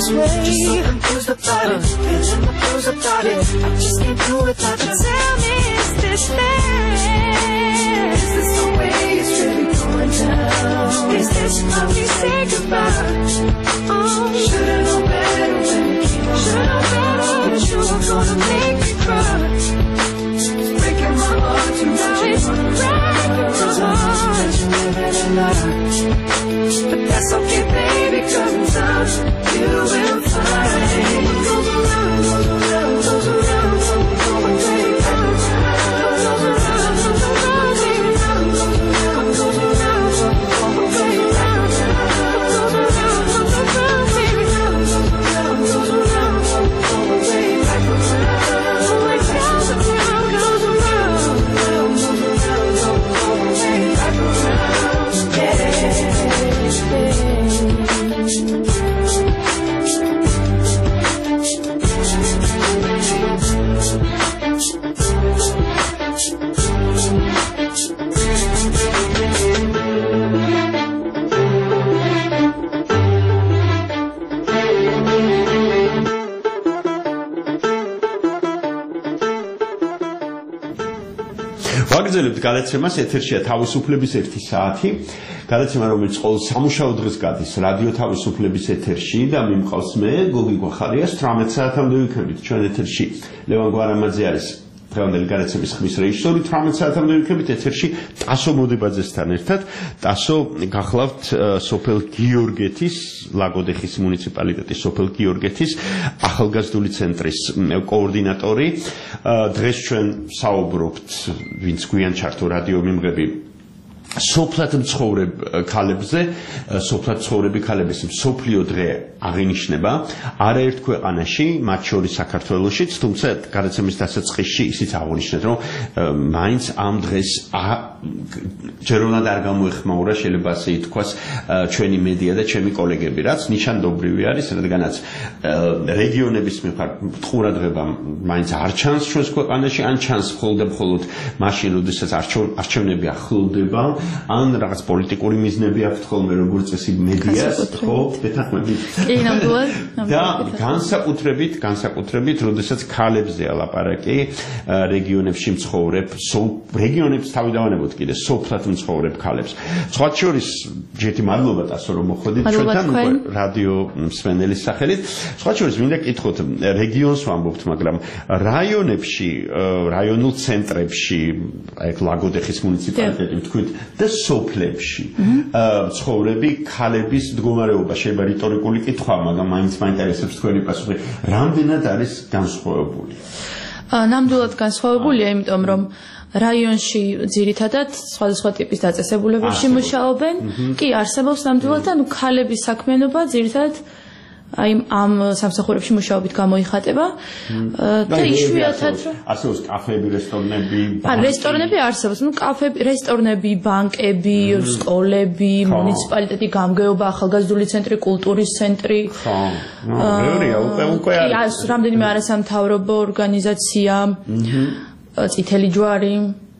this way. Just so confused about it, feeling the blues about it. I just can't do it without you. Tell me, is this fair? Is this the way it's really going down? Is this how we say goodbye? Oh, should've known better when we came around. Should've known better, but you were gonna make me cry. It's breaking my heart to watch you run around. That you live in a lie. But that's okay, baby, cause in time you will find. What goes around, goes around, goes around, goes around, goes around, goes around, goes around, baby, goes around, goes around, goes around, baby, goes around, goes around, goes around, baby, goes around, goes around, goes around, baby, back around, goes around, goes around, goes around, goes around, goes around, baby, back around, yeah. ვაგრძელებთ გადაცემას, ეთერშია თავისუფლების ერთი საათი. გადაცემა, რომელიც ყოველ სამუშაო დღეს გადის რადიო თავისუფლების ეთერში და მიმყავს მე, გოგი გვახარია, თვრამეტ საათამდე ვიქნებით ჩვენ ეთერში. ლევან გვარამაძე არის დღევანდელი გადაცემის ხმის რეჟისორი, თვრამეტ საათამდე ვიქნებით ეთერში ტასო მოდებაძესთან ერთად. ტასო გახლავთ სოფელ გიორგეთის, ლაგოდეხის მუნიციპალიტეტის სოფელ გიორგეთის ახალგაზრდული ცენტრის კოორდინატორი. დღეს ჩვენ საუბრობთ, ვინც გვიან ჩართო რადიო მიმღები, სოფლად მცხოვრებ ქალებზე, სოფლად მცხოვრები ქალების მსოფლიო დღე აღინიშნება არაერთ ქვეყანაში, მათ შორის საქართველოშიც, თუმცა გადაცემის დასაწყისში ისიც აღნიშნეთ, რომ მაინც ამ დღეს ჯერონად არ გამოეხმაურა, შეიძლება ასე ითქვას, ჩვენი მედია და ჩემი კოლეგები, რაც ნიშანდობრივი არის, რადგანაც რეგიონების მიმართ ყურადღება მაინც არ ჩანს ჩვენს ქვეყანაში, ან ჩანს მხოლოდ და მხოლოდ მაშინ, როდესაც არჩევნები ახლოვდება, ან რაღაც პოლიტიკური მიზნები აქვს ხოლმე როგორც წესი მედიას, ხო, ბეთახმებით. კი, ნამდვილად. და განსაკუთრებით, განსაკუთრებით, როდესაც ქალებზე ალაპარაკი, რეგიონებში მცხოვრებ, რეგიონებს თავი დავანებოთ კიდე, სოფლად მცხოვრებ ქალებს. სხვათა შორის, ჯეთი მადლობა ტასო, რომ მოხვედით ჩვენთან, რადიო მსმენელის სახელით. სხვათა შორის, მინდა კითხოთ, რეგიონს ვამბობთ, მაგრამ რაიონებში, რაიონულ ცენტრებში, აი ლაგოდეხის მუნიციპალიტეტი ვთქვით, და სოფლებში მცხოვრები ქალების მდგომარეობა, შეიძლება რიტორიკული კითხვა, მაგრამ მაინც მაინტერესებს თქვენი პასუხი, რამდენად არის განსხვავებული? ნამდვილად განსხვავებულია, იმიტომ რომ რაიონში ძირითადად სხვადასხვა ტიპის დაწესებულებებში მუშაობენ, კი არსებობს ნამდვილად, ანუ ქალების საქმიანობა ძირითადად აი ამ სამსახურებში მუშაობით გამოიხატება და იშვიათად რომ არსებობს კაფეები, რესტორნები, ან რესტორნები არსებობს, ну კაფეები, რესტორნები, ბანკები, სკოლები, მუნიციპალიტეტი, გამგეობა, ახალგაზრდული ცენტრი, კულტურის ცენტრი. ხო, ნუ რეალია, უკვე უკვე არის რამდენიმე არასამთავრობო ორგანიზაცია, წითელი ჯვარი.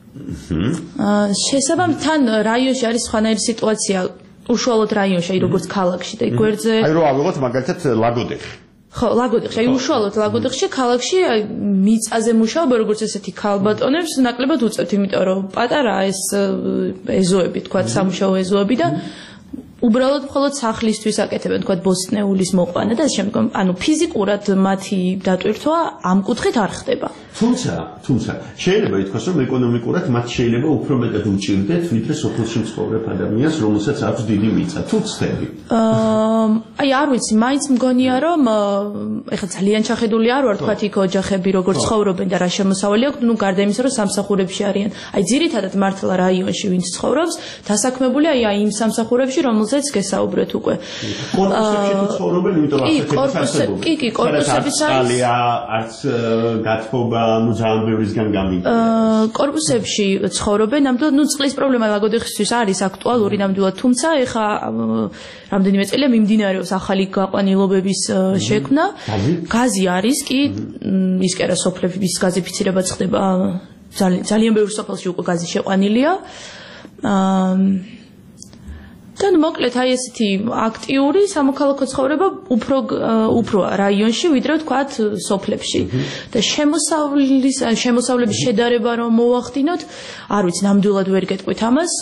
შესაბამისად თან რაიონში არის სხვანაირი სიტუაცია. უშუალოდ რაიონში, აი როგორც ქალაქში და გვერდზე. აი რომ ავიღოთ მაგალითად ლაგოდეხი. ხო, ლაგოდეხი, აი უშუალოდ ლაგოდეხში, ქალაქში მიწაზე მუშაობა როგორც ესეთი ქალბატონებს ნაკლებად უწევთ, იმიტომ რომ პატარაა ეს ეზოები, თქვა სამუშაო ეზოები და უბრალოდ მხოლოდ სახლისთვის აკეთებენ, თქვა ბოსტნეულის მოყვანა და შემდგომ, ანუ ფიზიკურად მათი დატვირთვა ამ კუთხით არ ხდება. თუმცა, თუმცა შეიძლება ითქვას, რომ ეკონომიკურად მათ შეიძლება უფრო მეტად უჭირდეთ, ვიდრე სოფელში მცხოვრებ ადამიანს, რომელსაც აქვს დიდი მიწა, თუ ცდები. აი არ ვიცი, მაინც მგონია, რომ ეხლა ძალიან ჩახედული არ ვარ, თქვა იქ ოჯახები როგორ ცხოვრობენ და რა შემოსავალი აქვს, ну გარდა იმისა, რომ სამსახურებში არიან. აი ძირითადად მართლა რაიონში ვინც ცხოვრობს, დასაქმებულია აი იმ სამსახურებში, რომელზეც გესაუბრეთ უკვე. კორპუსებში თუ ცხოვრობენ, იმიტომ რომ ასეთი კორპუსები, კი, კი, კორპუსების არის არც გათბობა ნუ ძალიან ბევრისგან გამიგია. კორპუსებში ცხოვრობენ, ნამდვილად, ნუ წყლის პრობლემა ლაგოდეხისთვის არის აქტუალური ნამდვილად, თუმცა ეხა რამდენიმე წელია მიმდინარეობს ახალი გაყვანილობების შექმნა. გაზი არის კი, ის კი არა სოფლების გაზიფიცირებაც ხდება, ძალიან ბევრ სოფელში უკვე გაზი შეყვანილია. და მოკლედ აი ესეთი აქტიური სამოქალაქო ცხოვრება უფრო უფრო რაიონში ვიდრე ვთქვათ სოფლებში და შემოსავლის შემოსავლების შედარება რომ მოვახდინოთ არ ვიცი ნამდვილად ვერ გეტყვით ამას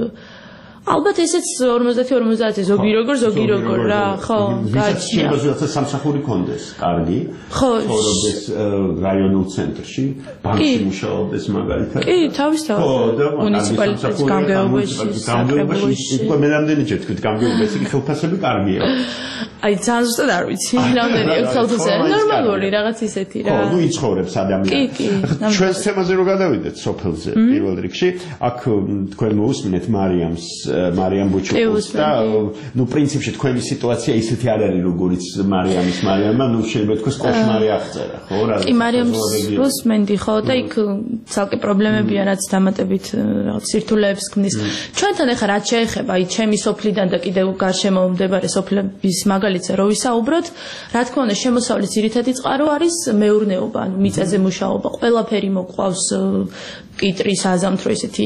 ალბათ ესეც ორმოცდაათი ორმოცდაათი ზოგი როგორ ზოგი როგორ რა ხო გაჩნია შემოსავლთა სამსახური კონდეს კარგი ხო ცხოვრობდეს რაიონულ ცენტრში ბანკში მუშაობდეს მაგალითად კი თავისთავად მუნიციპალიტეტის გამგეობაში გამგეობაში უკვე მე რამდენჯერ თქვით გამგეობაში კი ხელფასები კარგია აი ძალიან ზუსტად არ ვიცი რამდენია ხელფასები ნორმალური რაღაც ისეთი რა ხო ნუ იცხოვრებს ადამიანი ჩვენს თემაზე რო გადავიდეთ სოფელზე პირველ რიგში აქ თქვენ მოусმინეთ მარიამს მარიამ ბუჩუკოს და ნუ პრინციპში თქვენი სიტუაცია ისეთი არ არის როგორიც მარიამის მარიამმა ნუ შეიძლება თქვას კოშმარი აღწერა ხო რა კი მარიამს რუსმენდი ხო და იქ ცალკე პრობლემებია რაც დამატებით რაღაც სირთულეებს ქმნის ჩვენთან ახლა რაც შეეხება აი ჩემი სოფლიდან და კიდევ გარშემო მდებარე სოფლების მაგალითზე რო ვისაუბროთ რა თქმა უნდა შემოსავლის ძირითადი წყარო არის მეურნეობა ანუ მიწაზე მუშაობა ყველაფერი მოყვავს კიტრი საზამთრო ესეთი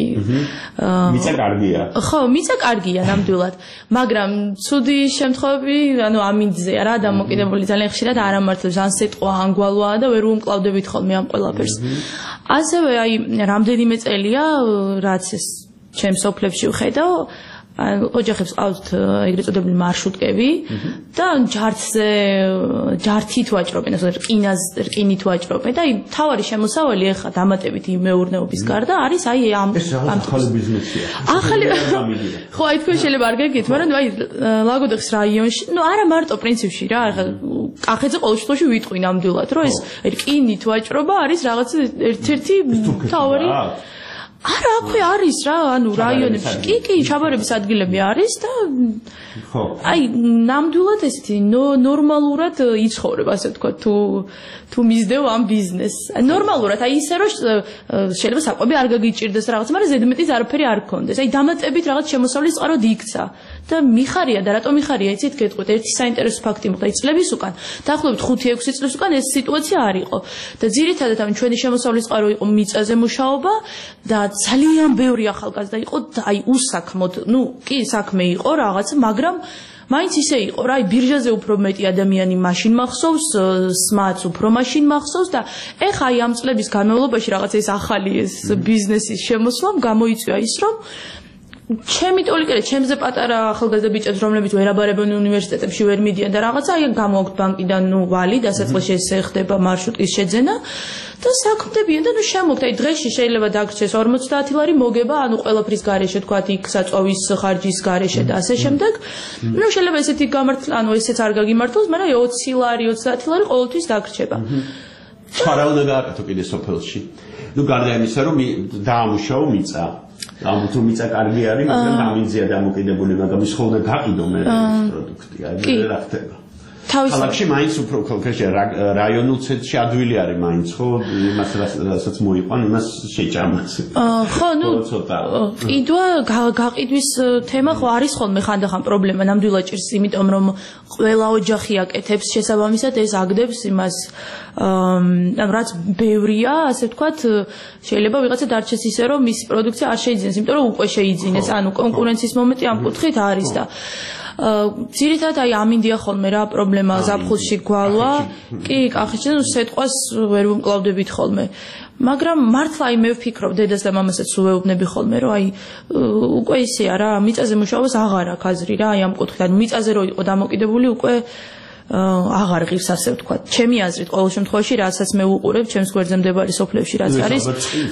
მიწა კარგია ხო მიწა კარგია ნამდვილად მაგრამ ცუდი შემთხვევები ანუ ამინდზეა რა დამოკიდებული ძალიან ხშირად არ ამართლებს ან სიტყვა ან გვალვაა და ვერ უმკლავდებით ხოლმე ამ ყველაფერს ასევე აი რამდენიმე წელია რაც ეს ჩემ სოფლებში ვხედავ ოჯახებს ყავთ ეგრეთ წოდებული მარშრუტკები და ჯართზე ჯართით ვაჭრობენ ასე რკინას რკინით ვაჭრობენ და აი თავარი შემოსავალი ახლა დამატებით იმ მეურნეობის გარდა არის აი ამ ახალი ბიზნესია ახალი ხო აი თქვენ შეიძლება არ გეგით მაგრამ აი ლაგოდეხის რაიონში ნუ არა მარტო პრინციპში რა ახლა კახეთზე ყოველ შემთხვევაში ვიტყვი ნამდვილად რომ ეს რკინით ვაჭრობა არის რაღაც ერთ-ერთი თავარი არა აქვე არის რა ანუ რაიონებში კი კი ჩაბარების ადგილები არის და ხო აი ნამდვილად ესეთი ნორმალურად იცხოვრებ ასე ვთქვა თუ თუ მისდევ ამ ბიზნესს ნორმალურად აი ისე რომ შეიძლება საკვები არ გაგიჭირდეს რაღაც მაგრამ ზედმეტის არაფერი არ გქონდეს აი დამატებით რაღაც შემოსავლის წყარო იქცა და მიხარია და რატომ მიხარია იცით გეტყვით ერთი საინტერესო ფაქტი მოხდა აი წლების უკან დაახლოებით ხუთი ექვსი წლის უკან ეს სიტუაცია არ იყო და ძირითადად ამ ჩვენი შემოსავლის წყარო იყო მიწაზე მუშაობა და ძალიან ბევრი ახალგაზრდა იყო და აი უსაქმოდ ნუ კი საქმე იყო რაღაცა მაგრამ მაინც ისე იყო რა აი ბირჟაზე უფრო მეტი ადამიანი მაშინ მახსოვს სმაც უფრო მაშინ მახსოვს და ეხა აი ამ წლების განმავლობაში რაღაც ეს ახალი ეს ბიზნესის შემოსვლამ გამოიწვია ის რომ ჩემი ტოლიკერე ჩემზე პატარა ახალგაზრდა ბიჭებს რომლებიც ვერ აბარებენ უნივერსიტეტებში ვერ მიდიან და რაღაცა აი გამოვაქვთ ბანკიდან ნუ ვალი დასაწყისში ესე ხდება მარშრუტის შეძენა და საქმდებიან და ნუ შემოგთ აი დღეში შეიძლება დაგრჩეს ორმოცდაათი ლარი მოგება ანუ ყველაფრის გარეშე თქვათ იქ საწვავის ხარჯის გარეშე და ასე შემდეგ ნუ შეიძლება ესეთი გამართლა ანუ ესეც არ გაგიმართლოს მაგრამ ოცი ლარი ოცდაათი ლარი ყოველთვის დაგრჩება სხვა რა უნდა გააკეთო კიდე სოფელში ნუ გარდა იმისა რომ დაამუშაო მიწა ამ თუ მიწა კარგი არის მაგრამ დამინძია დამოკიდებული მაგრამ ის ხოლმე გაყიდო მე პროდუქტი აი რა ხდება ქალაქში მაინც უფრო ქალაქში რაიონულ ცენტრში ადვილი არის მაინც ხო იმას რასაც მოიყვან იმას შეჭამას ხო ნუ ყიდვა გაყიდვის თემა ხო არის ხოლმე ხანდახან პრობლემა ნამდვილად ჭირს იმიტომ რომ ყველა ოჯახი აკეთებს შესაბამისად ეს აგდებს იმას ანუ რაც ბევრია ასე ვთქვათ შეიძლება ვიღაცა დარჩეს ისე რომ მის პროდუქცია არ შეიძინეს იმიტომ რომ უკვე შეიძინეს ანუ კონკურენციის მომენტი ამ კუთხით არის და ძირითადად აი ამინდია ხოლმე რა პრობლემა ზაფხულში გვალვა კი კახეთში ნუ სეტყვას ვერ ვუმკლავდებით ხოლმე მაგრამ მართლა აი მე ვფიქრობ დედას და მამასაც უეუბნები ხოლმე რომ აი უკვე ისეა რა მიწაზე მუშაობას აღარ აქვს აზრი რა აი ამ კუთხით ანუ მიწაზე რო იყო დამოკიდებული უკვე აღარ ღირს ასე ვთქვა. ჩემი აზრით ყოველ შემთხვევაში რასაც მე ვუყურებ ჩემს გვერდზე მდებარე სოფლებში რაც არის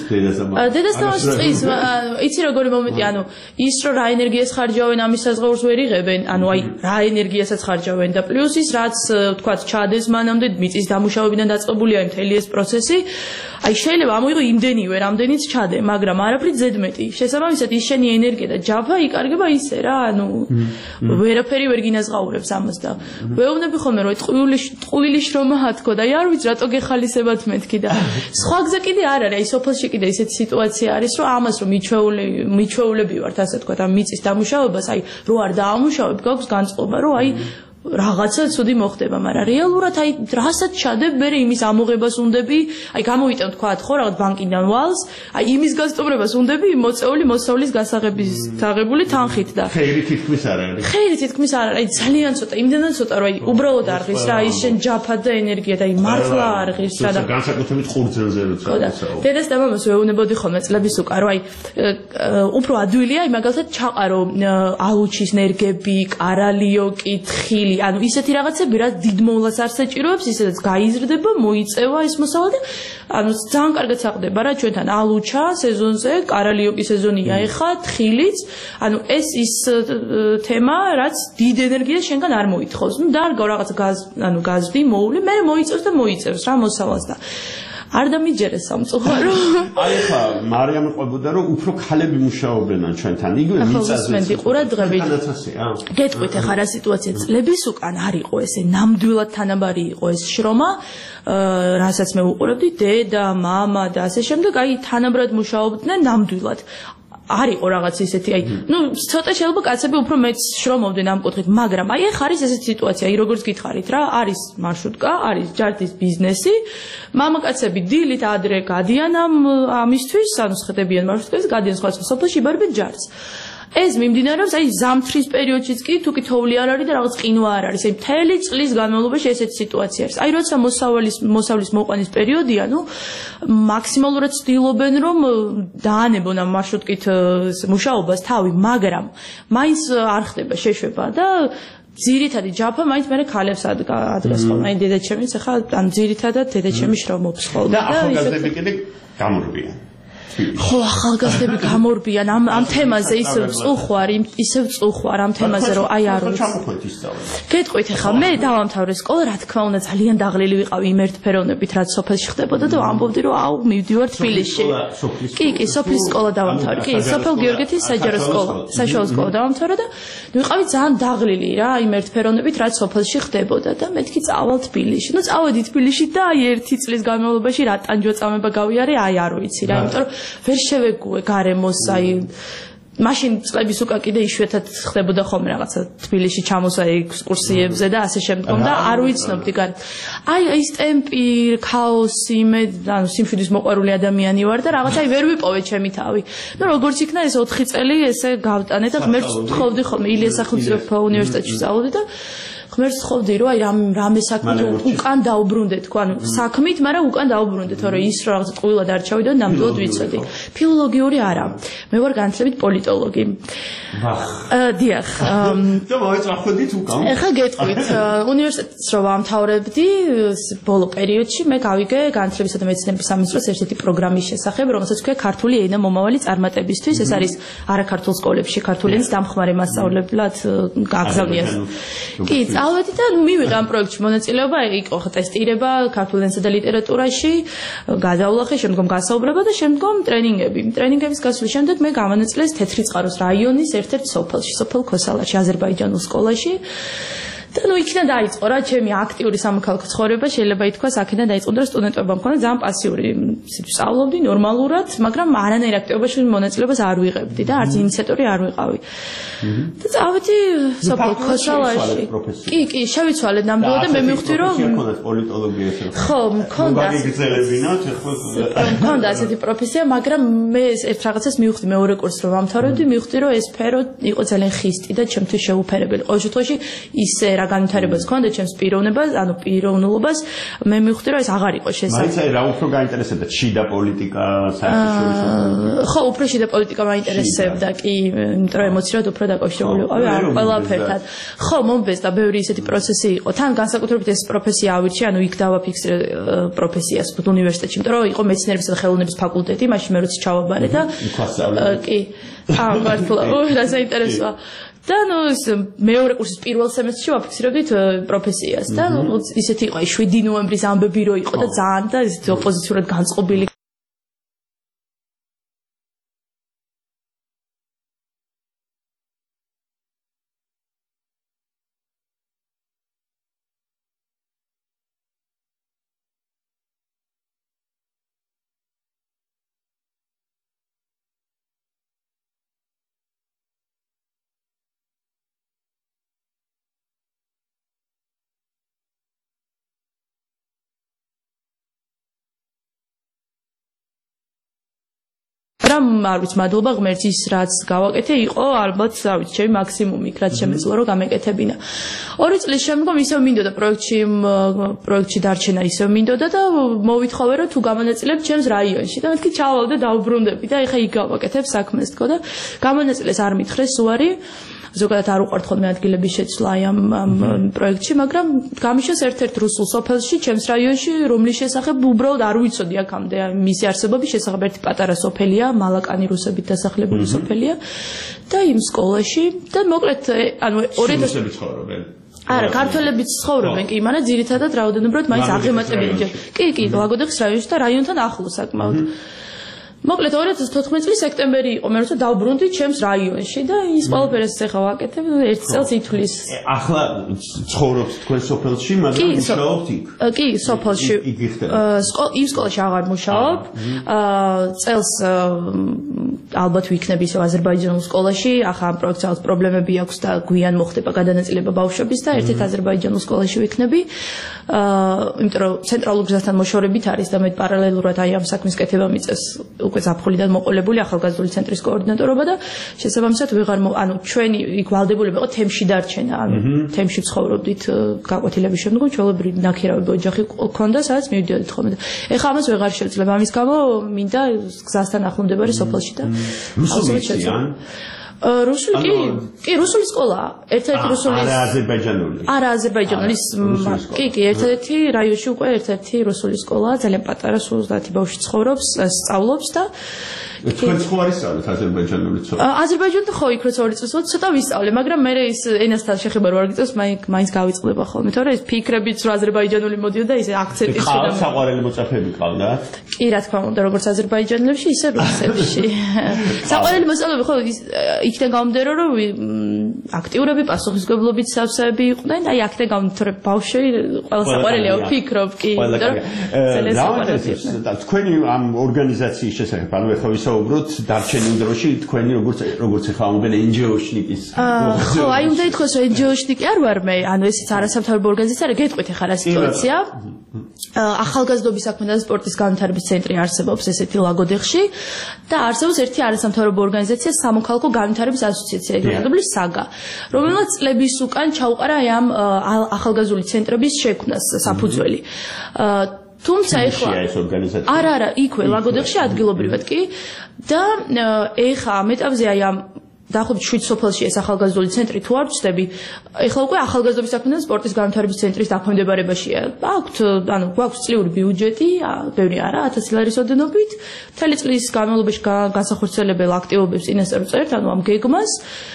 დედას და მამას წის იცი როგორი მომენტი ანუ ის რომ რა ენერგიას ხარჯავენ ამის საზღაურს ვერ იღებენ ანუ აი რა ენერგიასაც ხარჯავენ და პლუს ის რაც ვთქვა ჩადეს მანამდე მიწის დამუშავებიდან დაწყებულია მთელი ეს პროცესი აი შეიძლება ამოიღო იმდენივე რამდენიც ჩადე მაგრამ არაფრით ზედმეტი შესაბამისად ის შენი ენერგია და ჯაბა იკარგება ისე რა ანუ ვერაფერი ვერ გინაზღაურებს ამას და ვეუბნები ხოლმე რომ ტყუილი ტყუილი შრომა თქო და არ ვიცი რატო გეხალისებათ მეთქი და სხვა გზა კიდე არ არის აი სოფელში კიდე ისეთი სიტუაცია არის რომ ამას რომ მიჩვეული მიჩვეულები ვართ ასე თქვა და მიწის დამუშავებას აი რო არ დაამუშავებ გაქვს განწყობა რომ აი რაღაცა ცუდი მოხდება, მაგრამ რეალურად აი რასაც ჩადებ, მე იმის ამოღებას უნდები, აი გამოვიტევ თქვა ხო რაღაც ბანკიდან ვალს, აი იმის გასწობრებას უნდები მოწეული მოსავლის გასაღების დაღებული თანხით და ხეირი თითქმის არ არის. ხეირი თითქმის არ არის, აი ძალიან ცოტა, იმდენად ცოტა რომ აი უბრალოდ არ ღირს რა, ის შენ ჯაფად და ენერგია და აი მართლა არ ღირს რა და განსაკუთრებით ყურძენზე როცა ვსაუბრობ. დედას და მამას ვეუბნებოდი ხოლმე წლების უკან, რომ აი უფრო ადვილია, აი მაგალითად ჩაყარო ალუჩის ნერგები, კარალიოკი, თხილი, ანუ ისეთი რაღაცები, რაც დიდ მოვლას არ საჭიროებს, ისედაც გაიზრდება, მოიწევა ეს მოსავალი და ანუ ძალიან კარგად საყდება რა ჩვენთან ალუჩა სეზონზე, კარალიოკი სეზონია ეხა, თხილიც, ანუ ეს ის თემა, რაც დიდ ენერგიას შენგან არ მოითხოვს. ნუ დარგავ რაღაც გაზ, ანუ გაზდი, მოვლი, მე მოიწევს და მოიწევს რა მოსავალს და არ დამიჯერეს სამწუხარო. აი ხა მარიამ ყვებოდა რომ უფრო ქალები მუშაობენ ჩვენთან. იგივე მიწაზე. ახლა ყურადღებით. გეტყვით ახლა რა სიტუაცია წლების უკან არ იყო ესე ნამდვილად თანაბარი იყო ეს შრომა, რასაც მე უყურებდი, დედა, მამა და ასე შემდეგ, აი თანაბრად მუშაობდნენ ნამდვილად. არ იყო რაღაც ისეთი, აი, ნუ ცოტა შეიძლება კაცები უფრო მეც შრომობდნენ ამ კუთხით, მაგრამ აი ახ არის ესეთი სიტუაცია, აი როგორც გითხარით რა, არის მარშრუტკა, არის ჯარდის ბიზნესი, მამაკაცები დილით ადრე გადიან ამ ამისთვის, ანუ შეხედებიან მარშრუტკას, გადიან სხვადასხვა სოფელში, იბარებენ ჯარს. ეს მიმდინარეობს აი ზამთრის პერიოდშიც კი თუ კი თოვლი არ არის და რაღაც ყინვა არ არის. აი მთელი წლის განმავლობაში ესეთი სიტუაცია არის. აი როცა მოსავლის მოსავლის მოყვანის პერიოდია, ნუ მაქსიმალურად ცდილობენ რომ დაანებონ ამ მარშრუტკით მუშაობას თავი, მაგრამ მაინც არ ხდება შეშვება და ძირითადი ჯაფა მაინც მე ქალებს ადგას ხოლმე. აი დედაჩემიც ახლა ან ძირითადად დედაჩემი შრომობს ხოლმე და ახალგაზრდები კიდე გამორბიან. ხო, ახალგაზრდები გამორბიან ამ ამ თემაზე ისევ წუხვარ, ისევ წუხვარ ამ თემაზე, რომ აი არ ვიცი. გეტყვით ახლა მე დავამთავრე სკოლა, რა თქმა უნდა, ძალიან დაღლილი ვიყავი იმ ერთფეროვნებით, რაც სოფელში ხდებოდა და ვამბობდი, რომ აუ, მივდივარ თბილისში. კი, კი, სოფლის სკოლა დავამთავრე. კი, სოფელ გიორგეთის საჯარო სკოლა, საშუალო სკოლა დავამთავრე და ვიყავი ძალიან დაღლილი რა, იმ ერთფეროვნებით, რაც სოფელში ხდებოდა და მეთქი წავალ თბილისში. ნუ წავედი თბილისში და აი ერთი წლის განმავლობაში რა ტანჯვა წამება გავიარე, აი არ ვიცი რა, იმიტომ რომ ვერ შევეგუე გარემოს, აი მაშინ წლების უკან კიდე იშვიათად ხდებოდა ხოლმე რაღაცა თბილისში ჩამოსვა ექსკურსიებზე და ასე შემდგომ და არ ვიცნობდი გარ. აი ეს ტემპი, ქაოსი, მე ანუ სიმშვიდის მოყვარული ადამიანი ვარ და რაღაცა ვერ ვიპოვე ჩემი თავი. ნუ როგორც იქნა ეს ოთხი წელი ესე გავტანე და ღმერთს ვთხოვდი ხოლმე ილიას სახელმწიფო უნივერსიტეტში ვსწავლობდი და ღმერთს ხოვდი რომ აი რამე რამე საქმე უკან დაუბრუნდე თქვა, ანუ საქმით, მაგრამ უკან დაუბრუნდე, თორე ის რა რაღაც ტყუილად არ ჩავიდო, ნამდვილად ვიცოდი. ფილოლოგიური არა. მე ვარ განათლებით პოლიტოლოგი. აა დიახ. და მოეწვა ხვდით უკან. ეხლა გეტყვით, უნივერსიტეტს რო ვამთავრებდი, ბოლო პერიოდში მე გავიგე განათლებისა და მეცნიერების სამინისტროს ერთ-ერთი პროგრამის შესახებ, რომელსაც ქვია ქართული ენა მომავალი წარმატებისთვის. ეს არის არაქართულ სკოლებში ქართული ენის დამხმარე მასწავლებლად გაგზავნიათ. კი, წავედი და მივიღე ამ პროექტში მონაწილეობა, იყო ტესტირება ქართულ ენასა და ლიტერატურაში, გადავლახე, შემდგომ გასაუბრება და შემდგომ ტრენინგები. ტრენინგების გასვლის შემდეგ მე გამონაწილეს თეთრი წყაროს რაიონის ერთ-ერთ სოფელში, სოფელ ქოსალაში, აზერბაიჯანულ სკოლაში. და ნუ იქიდან დაიწყო რა ჩემი აქტიური სამოქალაქო ცხოვრება, შეიძლება ითქვას, აქედან დაიწყო და სტუდენტობა მქონდა ძალიან პასიური. სწავლობდი ნორმალურად, მაგრამ არანაირ აქტივობაში მონაწილეობას არ ვიღებდი და არც ინიციატორი არ ვიყავი. და წავედი სოფელ ქოსალაში. კი, კი, შევიცვალე ნამდვილად და მე მივხვდი რომ მქონდა პოლიტოლოგია ესე. ხო, მქონდა. გიგზელებინოთ, ხო. მქონდა ასეთი პროფესია, მაგრამ მე ერთ რაღაცას მივხვდი მეორე კურსს რომ ვამთავრებდი, მივხვდი რომ ეს სფერო იყო ძალიან ხისტი და ჩემთვის შეუფერებელი. ყოველ შემთხვევაში ისე რა განვითარებას ჰქონდა ჩემს პიროვნებას, ანუ პიროვნულობას, მე მივხვდი რომ ეს აღარ იყო შესაძლებელი. მაინც აი რა უფრო გაინტერესებდა შიდა პოლიტიკა, საერთაშორისო. ხო, უფრო შიდა პოლიტიკა მაინტერესებდა, კი, იმიტომ რომ ემოციურად უფრო დაკავშირებული ვიყავი არ ყველაფერთან. ხო, მომბეს და ბევრი ისეთი პროცესი იყო. თან განსაკუთრებით ეს პროფესია ავირჩი, ანუ იქ დავაფიქსირე პროფესიას უნივერსიტეტში, იმიტომ რომ იყო მეცნიერებისა და ხელოვნების ფაკულტეტი, მაშინ მე როცა ჩავაბარე და კი, აა, მართლა, რა საინტერესოა. და ნუ მეორე კურსის პირველ სემესტრში ვაფიქსირებდით პროფესიას და ისეთი იყო აი შვიდი ნოემბრის ამბები რო იყო და ძალიან და ისეთი ოპოზიციურად განწყობილი მაგრამ არ ვიცი, მადლობა ღმერთის, რაც გავაკეთე, იყო ალბათ, რა ვიცი, ჩემი მაქსიმუმი, რაც შემეძლო რომ გამეკეთებინა. ორი წლის შემდგომ ისევ მინდოდა პროექტში პროექტში დარჩენა ისევ მინდოდა და მოვითხოვე რომ თუ გამონაწილებ ჩემს რაიონში და მეთქი ჩავალ და დავბრუნდები და ეხა იქ გავაკეთებ საქმეს თქო და გამონაწილეს არ მითხრეს უარი ზოგადად არ უყვართ ხოლმე ადგილების შეცვლა ამ პროექტში, მაგრამ გამიშეს ერთ-ერთ რუსულ სოფელში, ჩემს რაიონში, რომლის შესახებ უბრალოდ არ ვიცოდი აქამდე მისი არსებობის შესახებ ერთი პატარა სოფელია, მალაკანი რუსებით დასახლებული სოფელია და იმ სკოლაში და მოკლედ ანუ ორი რუსები ცხოვრობენ. არა, ქართველებიც ცხოვრობენ კი, მაგრამ ძირითადად რაოდენობრივად მაინც აღემატებიან. კი, კი, ლაგოდეხის რაიონში და რაიონთან ახლოს საკმაოდ. მოკლედ ორი ათას თოთხმეტი წლის სექტემბერი იყო, მე როცა დავბრუნდი ჩემს რაიონში და ის ყველაფერს ეხა ვაკეთებ ერთ წელს ითვლის. ახლა ცხოვრობთ თქვენ სოფელში, მაგრამ მუშაობთ იქ? კი, სოფელში. იმ სკოლაში აღარ მუშაობ. წელს ალბათ ვიქნები ისევ აზერბაიჯანულ სკოლაში, ახლა ამ პროექტს რაღაც პრობლემები აქვს და გვიან მოხდება გადანაწილება ბავშვების და ერთ-ერთ აზერბაიჯანულ სკოლაში ვიქნები. იმიტომ რომ ცენტრალურ გზასთან მოშორებით არის და მე პარალელურად აი ამ საქმის კეთება მიწევს უკვე ზაფხულიდან მოყოლებული ახალგაზრდული ცენტრის კოორდინატორობა და შესაბამისად ვეღარ ანუ ჩვენი იქ ვალდებულება იყო თემში დარჩენა, ანუ თემში ცხოვრობდით გაკვეთილების შემდგომ ჩვეულებრივი ნაქირავები ოჯახი გქონდა, სადაც მივიდოდით ხოლმე და ეხლა ამას ვეღარ შევძლებ, ამის გამო მინდა გზასთან ახლომდებარე სოფელში და რუსულიდან რუსული კი, კი, რუსული სკოლა. ერთ-ერთი რუსული არა აზერბაიჯანული. არა აზერბაიჯანული, კი, კი, ერთ-ერთი რაიონში უკვე ერთ-ერთი რუსული სკოლა, ძალიან პატარა, სულ ოცდაათი ბავშვი ცხოვრობს, სწავლობს და თქვენ ხო არის სწავლეთ აზერბაიჯანული ცოტა? აზერბაიჯანთან ხო იქ როცა ორი წელს ცოტა ვისწავლე, მაგრამ მე ის ენასთან შეხება რო არ გიწევს, მაინც გავიწყდება ხოლმე, თორე ეს ფიქრებიც რომ აზერბაიჯანული მოდიოდა, ისე აქცენტი შედა. ხალხ საყვარელი მოწაფეები ყავდათ? კი, რა თქმა უნდა, როგორც აზერბაიჯანელებში, ისე რუსებში. საყვარელი მოწაფეები ხო იქიდან გამომდინარე რომ აქტიურები, პასუხისმგებლობით სავსეები იყვნენ, აი აქედან გამომდინარე ბავშვი ყველა საყვარელია ვფიქრობ, კი, იმიტომ რომ ძალიან საყვარელია. თქვენი ამ ორგანიზაციის შესახებ, ანუ ეხლა ვისაუბროთ დარჩენილ დროში თქვენი როგორც როგორც ეხლა ამბენ ენჯიოშნიკის. ხო, აი უნდა ითქვას რომ ენჯიოშნიკი არ ვარ მე, ანუ ესეც არასამთავრობო ორგანიზაცია, რა გეტყვით ეხლა რა სიტუაცია. ახალგაზრდობის საქმე და სპორტის განვითარების ცენტრი არსებობს ესეთი ლაგოდეხში და არსებობს ერთი არასამთავრობო ორგანიზაცია სამოქალაქო განვითარების ასოციაცია, ეგრეთებული საგა, რომელსაც წლების უკან ჩაუყარა ამ ახალგაზრდული ცენტრების შექმნას საფუძველი. თუმცა ეხლა არა არა იქვე ლაგოდეხში ადგილობრივად კი და ეხლა ამ ეტაპზე აი ამ დაახლოებით შვიდ სოფელში ეს ახალგაზრდული ცენტრი თუ არ ვწდები, ეხლა უკვე ახალგაზრდობის საქმე და სპორტის განვითარების ცენტრის დაქვემდებარებაშია. აქვთ, ანუ გვაქვს წლიური ბიუჯეტი, ბევრი არა, ათასი ლარის ოდენობით. მთელი წლის განმავლობაში განსახორციელებელ აქტივობებს წინასწარ ვწერთ, ანუ ამ გეგმას.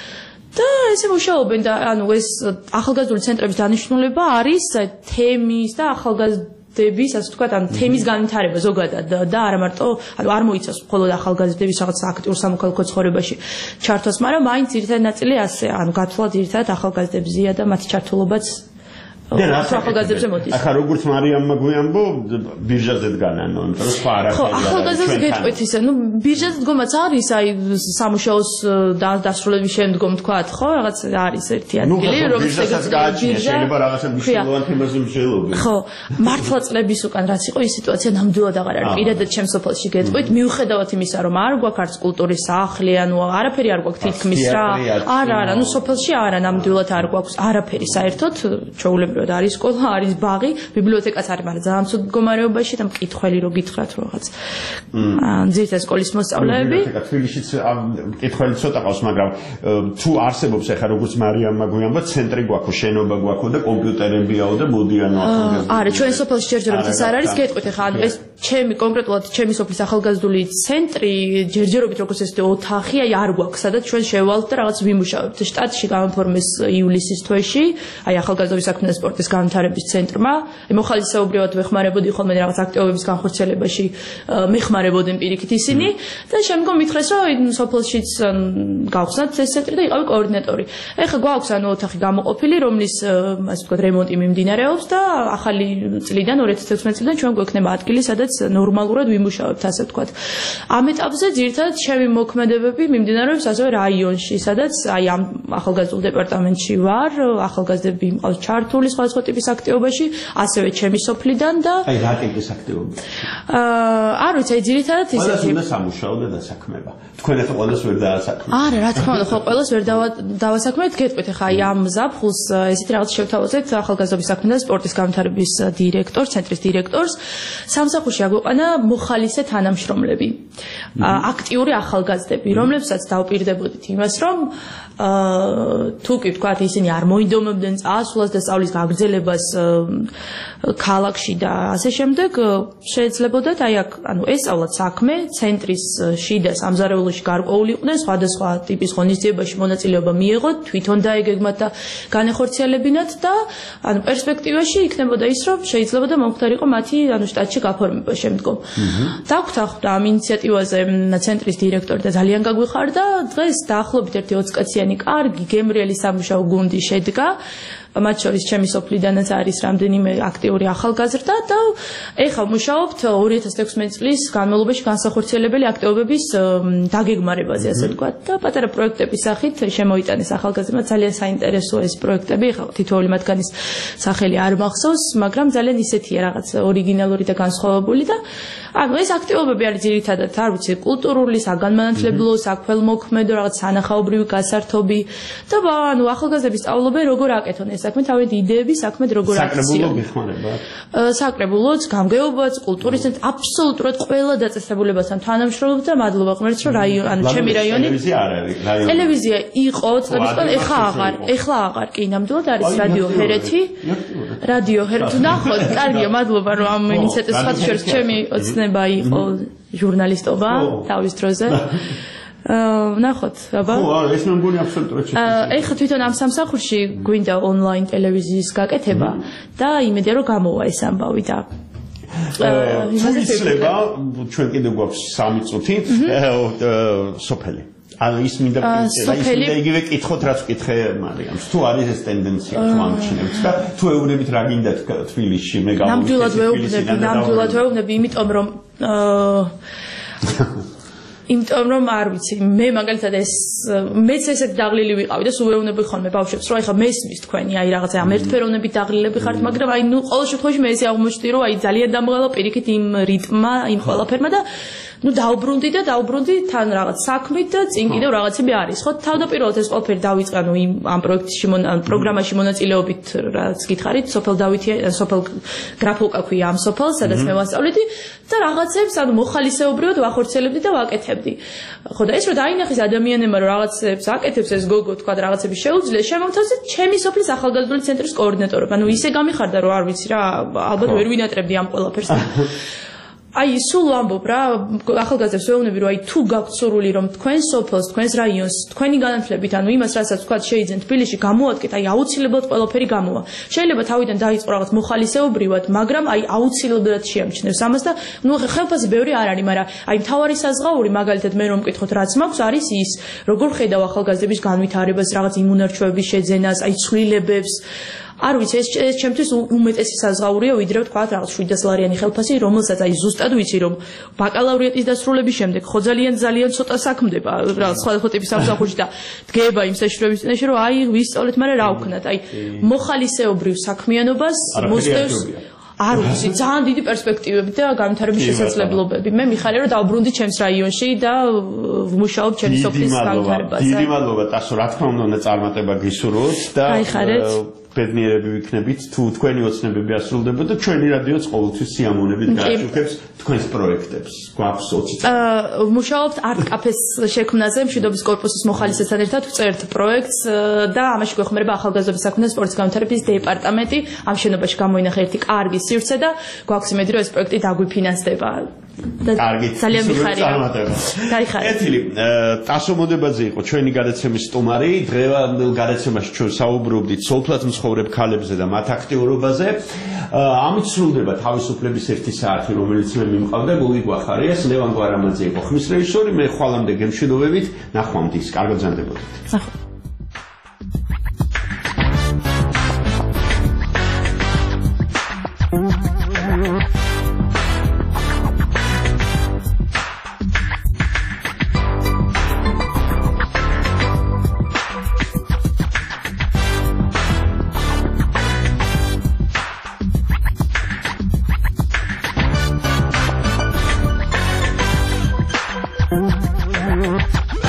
და ესე მუშაობენ და ანუ ეს ახალგაზრდული ცენტრების დანიშნულება არის თემის და ახალგაზრდების, ასე ვთქვათ, ანუ თემის განვითარება ზოგადად და არა მარტო, ანუ არ მოიცავს მხოლოდ ახალგაზრდების რაღაც აქტიურ სამოქალაქო ცხოვრებაში ჩართვას, მაგრამ მაინც ძირითადი ნაწილი ასე, ანუ გათვლა ძირითადად ახალგაზრდებზია და მათი ჩართულობაც ახალგაზრდებზე მოდის. ახლა როგორც მარიამმა გვიამბო, ბირჟაზე დგან, ანუ იმიტომ რომ სხვა არაფერი. ხო, ახალგაზრდებს გეტყვით ისე, ნუ ბირჟაზე დგომაც არის, აი სამუშაოს დასრულების შემდგომ თქვათ, ხო, რაღაც არის ერთი ადგილი, რომელიც გააჩნია, შეიძლება რაღაცა მნიშვნელოვან თემაზე მსჯელობენ. ხო, მართლა წლების უკან რაც იყო ის სიტუაცია ნამდვილად აღარ არის. პირადად ჩემს სოფელში გეტყვით, მიუხედავად იმისა, რომ არ გვაქვს არც კულტურის სახლი, ანუ არაფერი არ გვაქვს თითქმის რა. არა, არა, ნუ სოფელში არა, ნამდვილად არ გვაქვს არაფერი საერთოდ, ჩვეულებრივად არის სკოლა, არის ბაღი, ბიბლიოთეკაც არის, მაგრამ ძალიან ცუდ მდგომარეობაში და მკითხველი რო გითხრათ რაღაც. ძირითადად სკოლის მოსწავლეები. ბიბლიოთეკა თბილისშიც მკითხველი ცოტა ყავს, მაგრამ თუ არსებობს ახლა როგორც მარიამმა გვიამბა, ცენტრი გვაქვს, შენობა გვაქვს და კომპიუტერებიაო და მოდიან ახალგაზრდები. არა, ჩვენ სოფელში ჯერჯერობით ეს არ არის, გეტყვით ახლა, ანუ ეს ჩემი კონკრეტულად ჩემი სოფლის ახალგაზრდული ცენტრი ჯერჯერობით როგორც ეს ოთახი, აი არ გვაქვს, სადაც ჩვენ შევალთ და რაღაც ვიმუშავებთ. შტატში გამოფორმეს ივლისის თვეში, აი ახალგაზრდობის საქმე და სპორტის განვითარების ცენტრმა, მოხალისეობრივად ვეხმარებოდი ხოლმე რაღაც აქტივობების განხორციელებაში, მეხმარებოდნენ პირიქით ისინი და შემდგომ მითხრეს, რომ სოფელშიც გავხსნათ ეს ცენტრი და იყავი კოორდინატორი. ეხლა გვაქვს ანუ ოთახი გამოყოფილი, რომლის ასე ვთქვათ რემონტი მიმდინარეობს და ახალი წლიდან ორი ათას თექვსმეტი წლიდან ჩვენ გვექნება ადგილი, სადაც ნორმალურად ვიმუშავებთ, ასე ვთქვათ. ამ ეტაპზე ძირითადად ჩემი მოქმედებები მიმდინარეობს ასევე რაიონში, სადაც აი ამ ახალგაზრდულ დეპარტამენტში ვარ, ახალგაზრდები მყავს ჩართული სხვადასხვა ტიპის აქტივობაში, ასევე ჩემი სოფლიდან და აი რა ტიპის აქტივობა? აა არ ვიცი, აი ძირითადად ისეთი. ყველას უნდა სამუშაო და დასაქმება. თქვენ ახლა ყველას ვერ დაასაქმებთ. არა, რა თქმა უნდა, ხო ყველას ვერ დავასაქმებთ, გეტყვით ახლა აი ამ ზაფხულს ესეთი რაღაც შევთავაზეთ ახალგაზრდობის საქმე და სპორტის განვითარების დირექტორს, ცენტრის დირექტორს. სამსახურში აგვიყვანა მოხალისე თანამშრომლები, აქტიური ახალგაზრდები, რომლებსაც დავპირდებოდით იმას, რომ თუ კი ვთქვათ, ისინი არ მოინდომებდნენ წასვლას და სწავლის გაგრძელებას ქალაქში და ასე შემდეგ, შეიძლებოდათ აი აქ, ანუ ესწავლათ საქმე, ცენტრის შიდა სამზარეულოში გარკვეული იყვნენ, სხვადასხვა ტიპის ღონისძიებაში მონაწილეობა მიეღოთ, თვითონ დაეგეგმათ და განეხორციელებინათ და ანუ პერსპექტივაში იქნებოდა ის, რომ შეიძლებოდა მომხდარიყო მათი ანუ შტატში გაფორმება შემდგომ. დაგვთანხმდა ამ ინიციატივაზე ცენტრის დირექტორი და ძალიან გაგვიხარდა. დღეს დაახლოებით ერთი ოცი კაციანი კარგი გემრიელი სამუშაო გუნდი შედგა. მათ შორის ჩემი სოფლიდანაც არის რამდენიმე აქტიური ახალგაზრდა და ეხლა ვმუშაობთ ორი ათას ექვსმეტი წლის განმავლობაში განსახორციელებელი აქტივობების დაგეგმარებაზე, ასე ვთქვათ, და პატარა პროექტების სახით შემოიტანეს ახალგაზრდებმა. ძალიან საინტერესოა ეს პროექტები, ეხლა თითოეული მათგანის სახელი არ მახსოვს, მაგრამ ძალიან ისეთია რაღაც ორიგინალური და განსხვავებული და ანუ ეს აქტივობები არის ძირითადად, არ ვიცი, კულტურული, საგანმანათლებლო, საქველმოქმედო, რაღაც სანახაობრივი გასართობი და ანუ ახალგაზრდების სწავლობენ როგორ აკეთონ ეს საქმე, თავით იდეები საქმედ როგორ აქციონ. საკრებულო გეხმარება? საკრებულოც, გამგეობაც, კულტურის ცენტრ, აბსოლუტურად ყველა დაწესებულებასთან თანამშრომლობთ და მადლობა ღმერთს, რომ რაიონი, ანუ ჩემი რაიონი. ტელევიზია არ არის, რაიონი. ტელევიზია იყო წლების წინ, ეხლა აღარ, ეხლა აღარ, კი, ნამდვილად არის რადიო ჰერეთი. რადიო ჰერეთი, ნახოთ, კარგია, მადლობა, რომ ამ ინიციატივას ხართ შორის ჩემი ოცნება იყო ჟურნალისტობა თავის დროზე. აა ნახოთ, აბა. ხო, არა, ეს მე მგონი აბსოლუტურად შეგვიძლია. ეხლა თვითონ ამ სამსახურში გვინდა ონლაინ ტელევიზიის გაკეთება და იმედია რომ გამოვა ეს ამბავი და თუ იცლება, ჩვენ კიდევ გვაქვს სამი წუთი, სოფელი. ანუ ის მინდა ის იგივე კითხოთ, რაც ვკითხე მარიამს. თუ არის ეს ტენდენცია, თუ ამჩნევთ და თუ ეუბნებით რა გინდა თბილისში, მე გამოვიდე. ნამდვილად ვეუბნები, ნამდვილად ვეუბნები, იმიტომ რომ იმიტომ რომ არ ვიცი, მე მაგალითად ეს მეც ესეთ დაღლილი ვიყავი და სულ ვეუბნები ხოლმე ბავშვებს, რომ ეხლა მესმის თქვენი, აი რაღაცა ამ ერთფეროვნებით დაღლილები ხართ, მაგრამ აი ნუ ყოველ შემთხვევაში მე ესე აღმოჩნდი, რომ აი ძალიან დამღალა პირიქით იმ რიტმმა, იმ ყველაფერმა და ну დაუბრუნდი და დაუბრუნდი თან რაღაც საქმით და წინ კიდევ რაღაცები არის. ხო, თავდაპირველად ეს ყველაფერი დავიწყე, ანუ იმ ამ პროექტში პროგრამაში მონაწილეობით, რაც გითხარით, სოფელ დავითი, სოფელ გრაფულკა ქვია ამ სოფელს, სადაც მე ვასწავლეთი და რაღაცებს, ანუ მოხალისეობრივად ვახორციელებდი და ვაკეთებდი. ხო, და ეს რომ დაინახეს ადამიანებმა, რომ რაღაცებს აკეთებს ეს გოგო, თქვა რაღაცები შეუძლია, შემომთავაზეთ ჩემი სოფლის ახალგაზრდული ცენტრის კოორდინატორობა. ანუ ისე გამიხარდა, რომ არ ვიცი რა, ალბათ ვერ ვინატრებდი ამ ყველაფერს. აი სულ ვამბობ რა, ახალგაზრდებს ვეუბნები, რომ აი თუ გაქვთ სურვილი, რომ თქვენ სოფელს, თქვენს რაიონს, თქვენი განათლებით, ანუ იმას, რასაც თქვა შეიძენ თბილისში გამოადგეთ, აი აუცილებლად ყველაფერი გამოვა. შეიძლება თავიდან დაიწყო რაღაც მოხალისეობრივად, მაგრამ აი აუცილებლად შეამჩნევს ამას და ნუ ხელფასი ბევრი არ არის, მაგრამ აი მთავარი საზღაური, მაგალითად მე რომ მკითხოთ, რაც მაქვს, არის ის, როგორ ხედავ ახალგაზრდების განვითარებას, რაღაც იმუნარჩევების შეძენას, აი ცვლილებებს. არ ვიცი, ეს ჩემთვის უმეტესი საზღაურია, ვიდრე ვთქვათ რაღაც შვიდასლარიანი ხელფასი, რომელსაც აი ზუსტად ვიცი, რომ ბაკალავრიატის დასრულების შემდეგ ხო ძალიან ძალიან ცოტა საქმდება რაღაც სხვადასხვა ტიპის სამსახურში და დგება იმ საშუალების წინაშე, რომ აი ვისწავლეთ, მაგრამ რა ვქნათ, აი მოხალისეობრივ საქმიანობას მოსდევს არ ვიცი, ძალიან დიდი პერსპექტივები და განვითარების შესაძლებლობები. მე მიხარია, რომ დავბრუნდი ჩემს რაიონში და ვმუშაობ ჩემი სოფლის განვითარებაზე. დიდი მადლობა, ტასო, რა თქმა უნდა, წარმატება გისურვოთ და ბედნიერები ვიქნებით, თუ თქვენი ოცნებები ასრულდებოდა და ჩვენი რადიოც ყოველთვის სიამოვნებით გააჩუქებს თქვენს პროექტებს. გვაქვს ოცი წელი. აა ვმუშაობთ არტ კაფეს შექმნაზე, მშვიდობის კორპუსის მოხალისეთან ერთად ვწერთ პროექტს და ამაში გვეხმარება ახალგაზრდობის საქმე და სპორტის განვითარების დეპარტამენტი. ამ შენობაში გამოინახა ერთი კარგი სივრცე და გვაქვს იმედი, რომ ეს პროექტი დაგვიფინანსდება. კარგი, ძალიან მიხარია. გაიხარეთ. ეთილი, ტასო მოდებაძე იყო ჩვენი გადაცემის სტუმარი. დღევანდელ გადაცემაში ჩვენ საუბრობდით სოფლად მცხოვრებ ქალებზე და მათ აქტიურობაზე. ამით სრულდება თავისუფლების ერთი საათი, რომელიც მე მიმყავდა, გოგი გვახარიას, ლევან გვარამაძე იყო ხმის რეჟისორი, მე ხვალამდე გემშვიდობებით, ნახვამდის, კარგად ბრძანდებოდეთ.